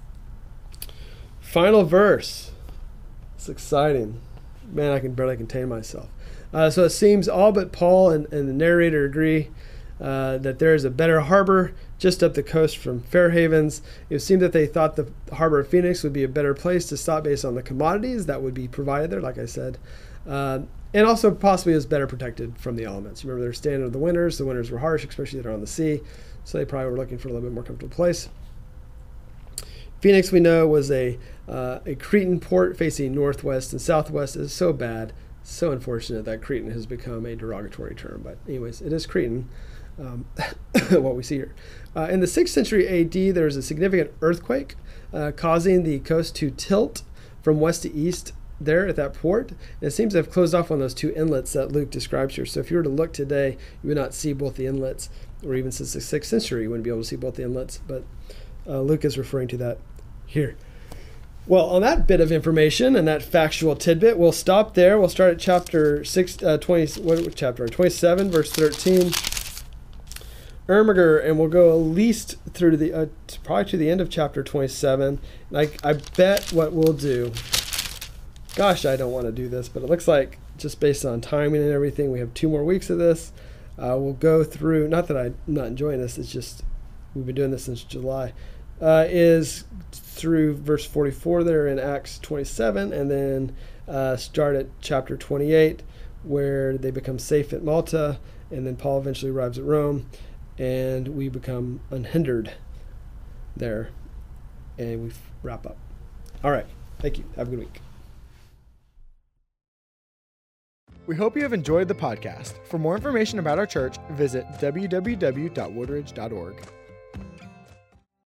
Final verse. It's exciting. Man, I can barely contain myself. Uh, so it seems all but Paul and, and the narrator agree uh, that there is a better harbor just up the coast from Fair Havens. It seemed that they thought the harbor of Phoenix would be a better place to stop based on the commodities that would be provided there, like I said. Uh, and also possibly is better protected from the elements. Remember, they're staying in the winters. The winters were harsh, especially that are on the sea. So they probably were looking for a little bit more comfortable place. Phoenix, we know, was a uh, a Cretan port facing northwest and southwest. It's so bad, so unfortunate that Cretan has become a derogatory term. But anyways, it is Cretan. Um, what we see here. Uh, in the sixth century A D, there was a significant earthquake uh, causing the coast to tilt from west to east there at that port. And it seems to have closed off on those two inlets that Luke describes here. So if you were to look today, you would not see both the inlets, or even since the sixth century, you wouldn't be able to see both the inlets. But uh, Luke is referring to that here. Well, on that bit of information and that factual tidbit, we'll stop there. We'll start at chapter six, uh, twenty. What chapter? twenty-seven, verse thirteen. Ermiger, and we'll go at least through to the uh, probably to the end of chapter twenty-seven. And I, I bet what we'll do, gosh, I don't want to do this, but it looks like just based on timing and everything, we have two more weeks of this. Uh, we'll go through, not that I'm not enjoying this, it's just we've been doing this since July, uh, is through verse forty-four there in Acts twenty-seven, and then uh, start at chapter twenty-eight, where they become safe at Malta, and then Paul eventually arrives at Rome, and we become unhindered there, and we wrap up. All right. Thank you. Have a good week. We hope you have enjoyed the podcast. For more information about our church, visit w w w dot woodridge dot org.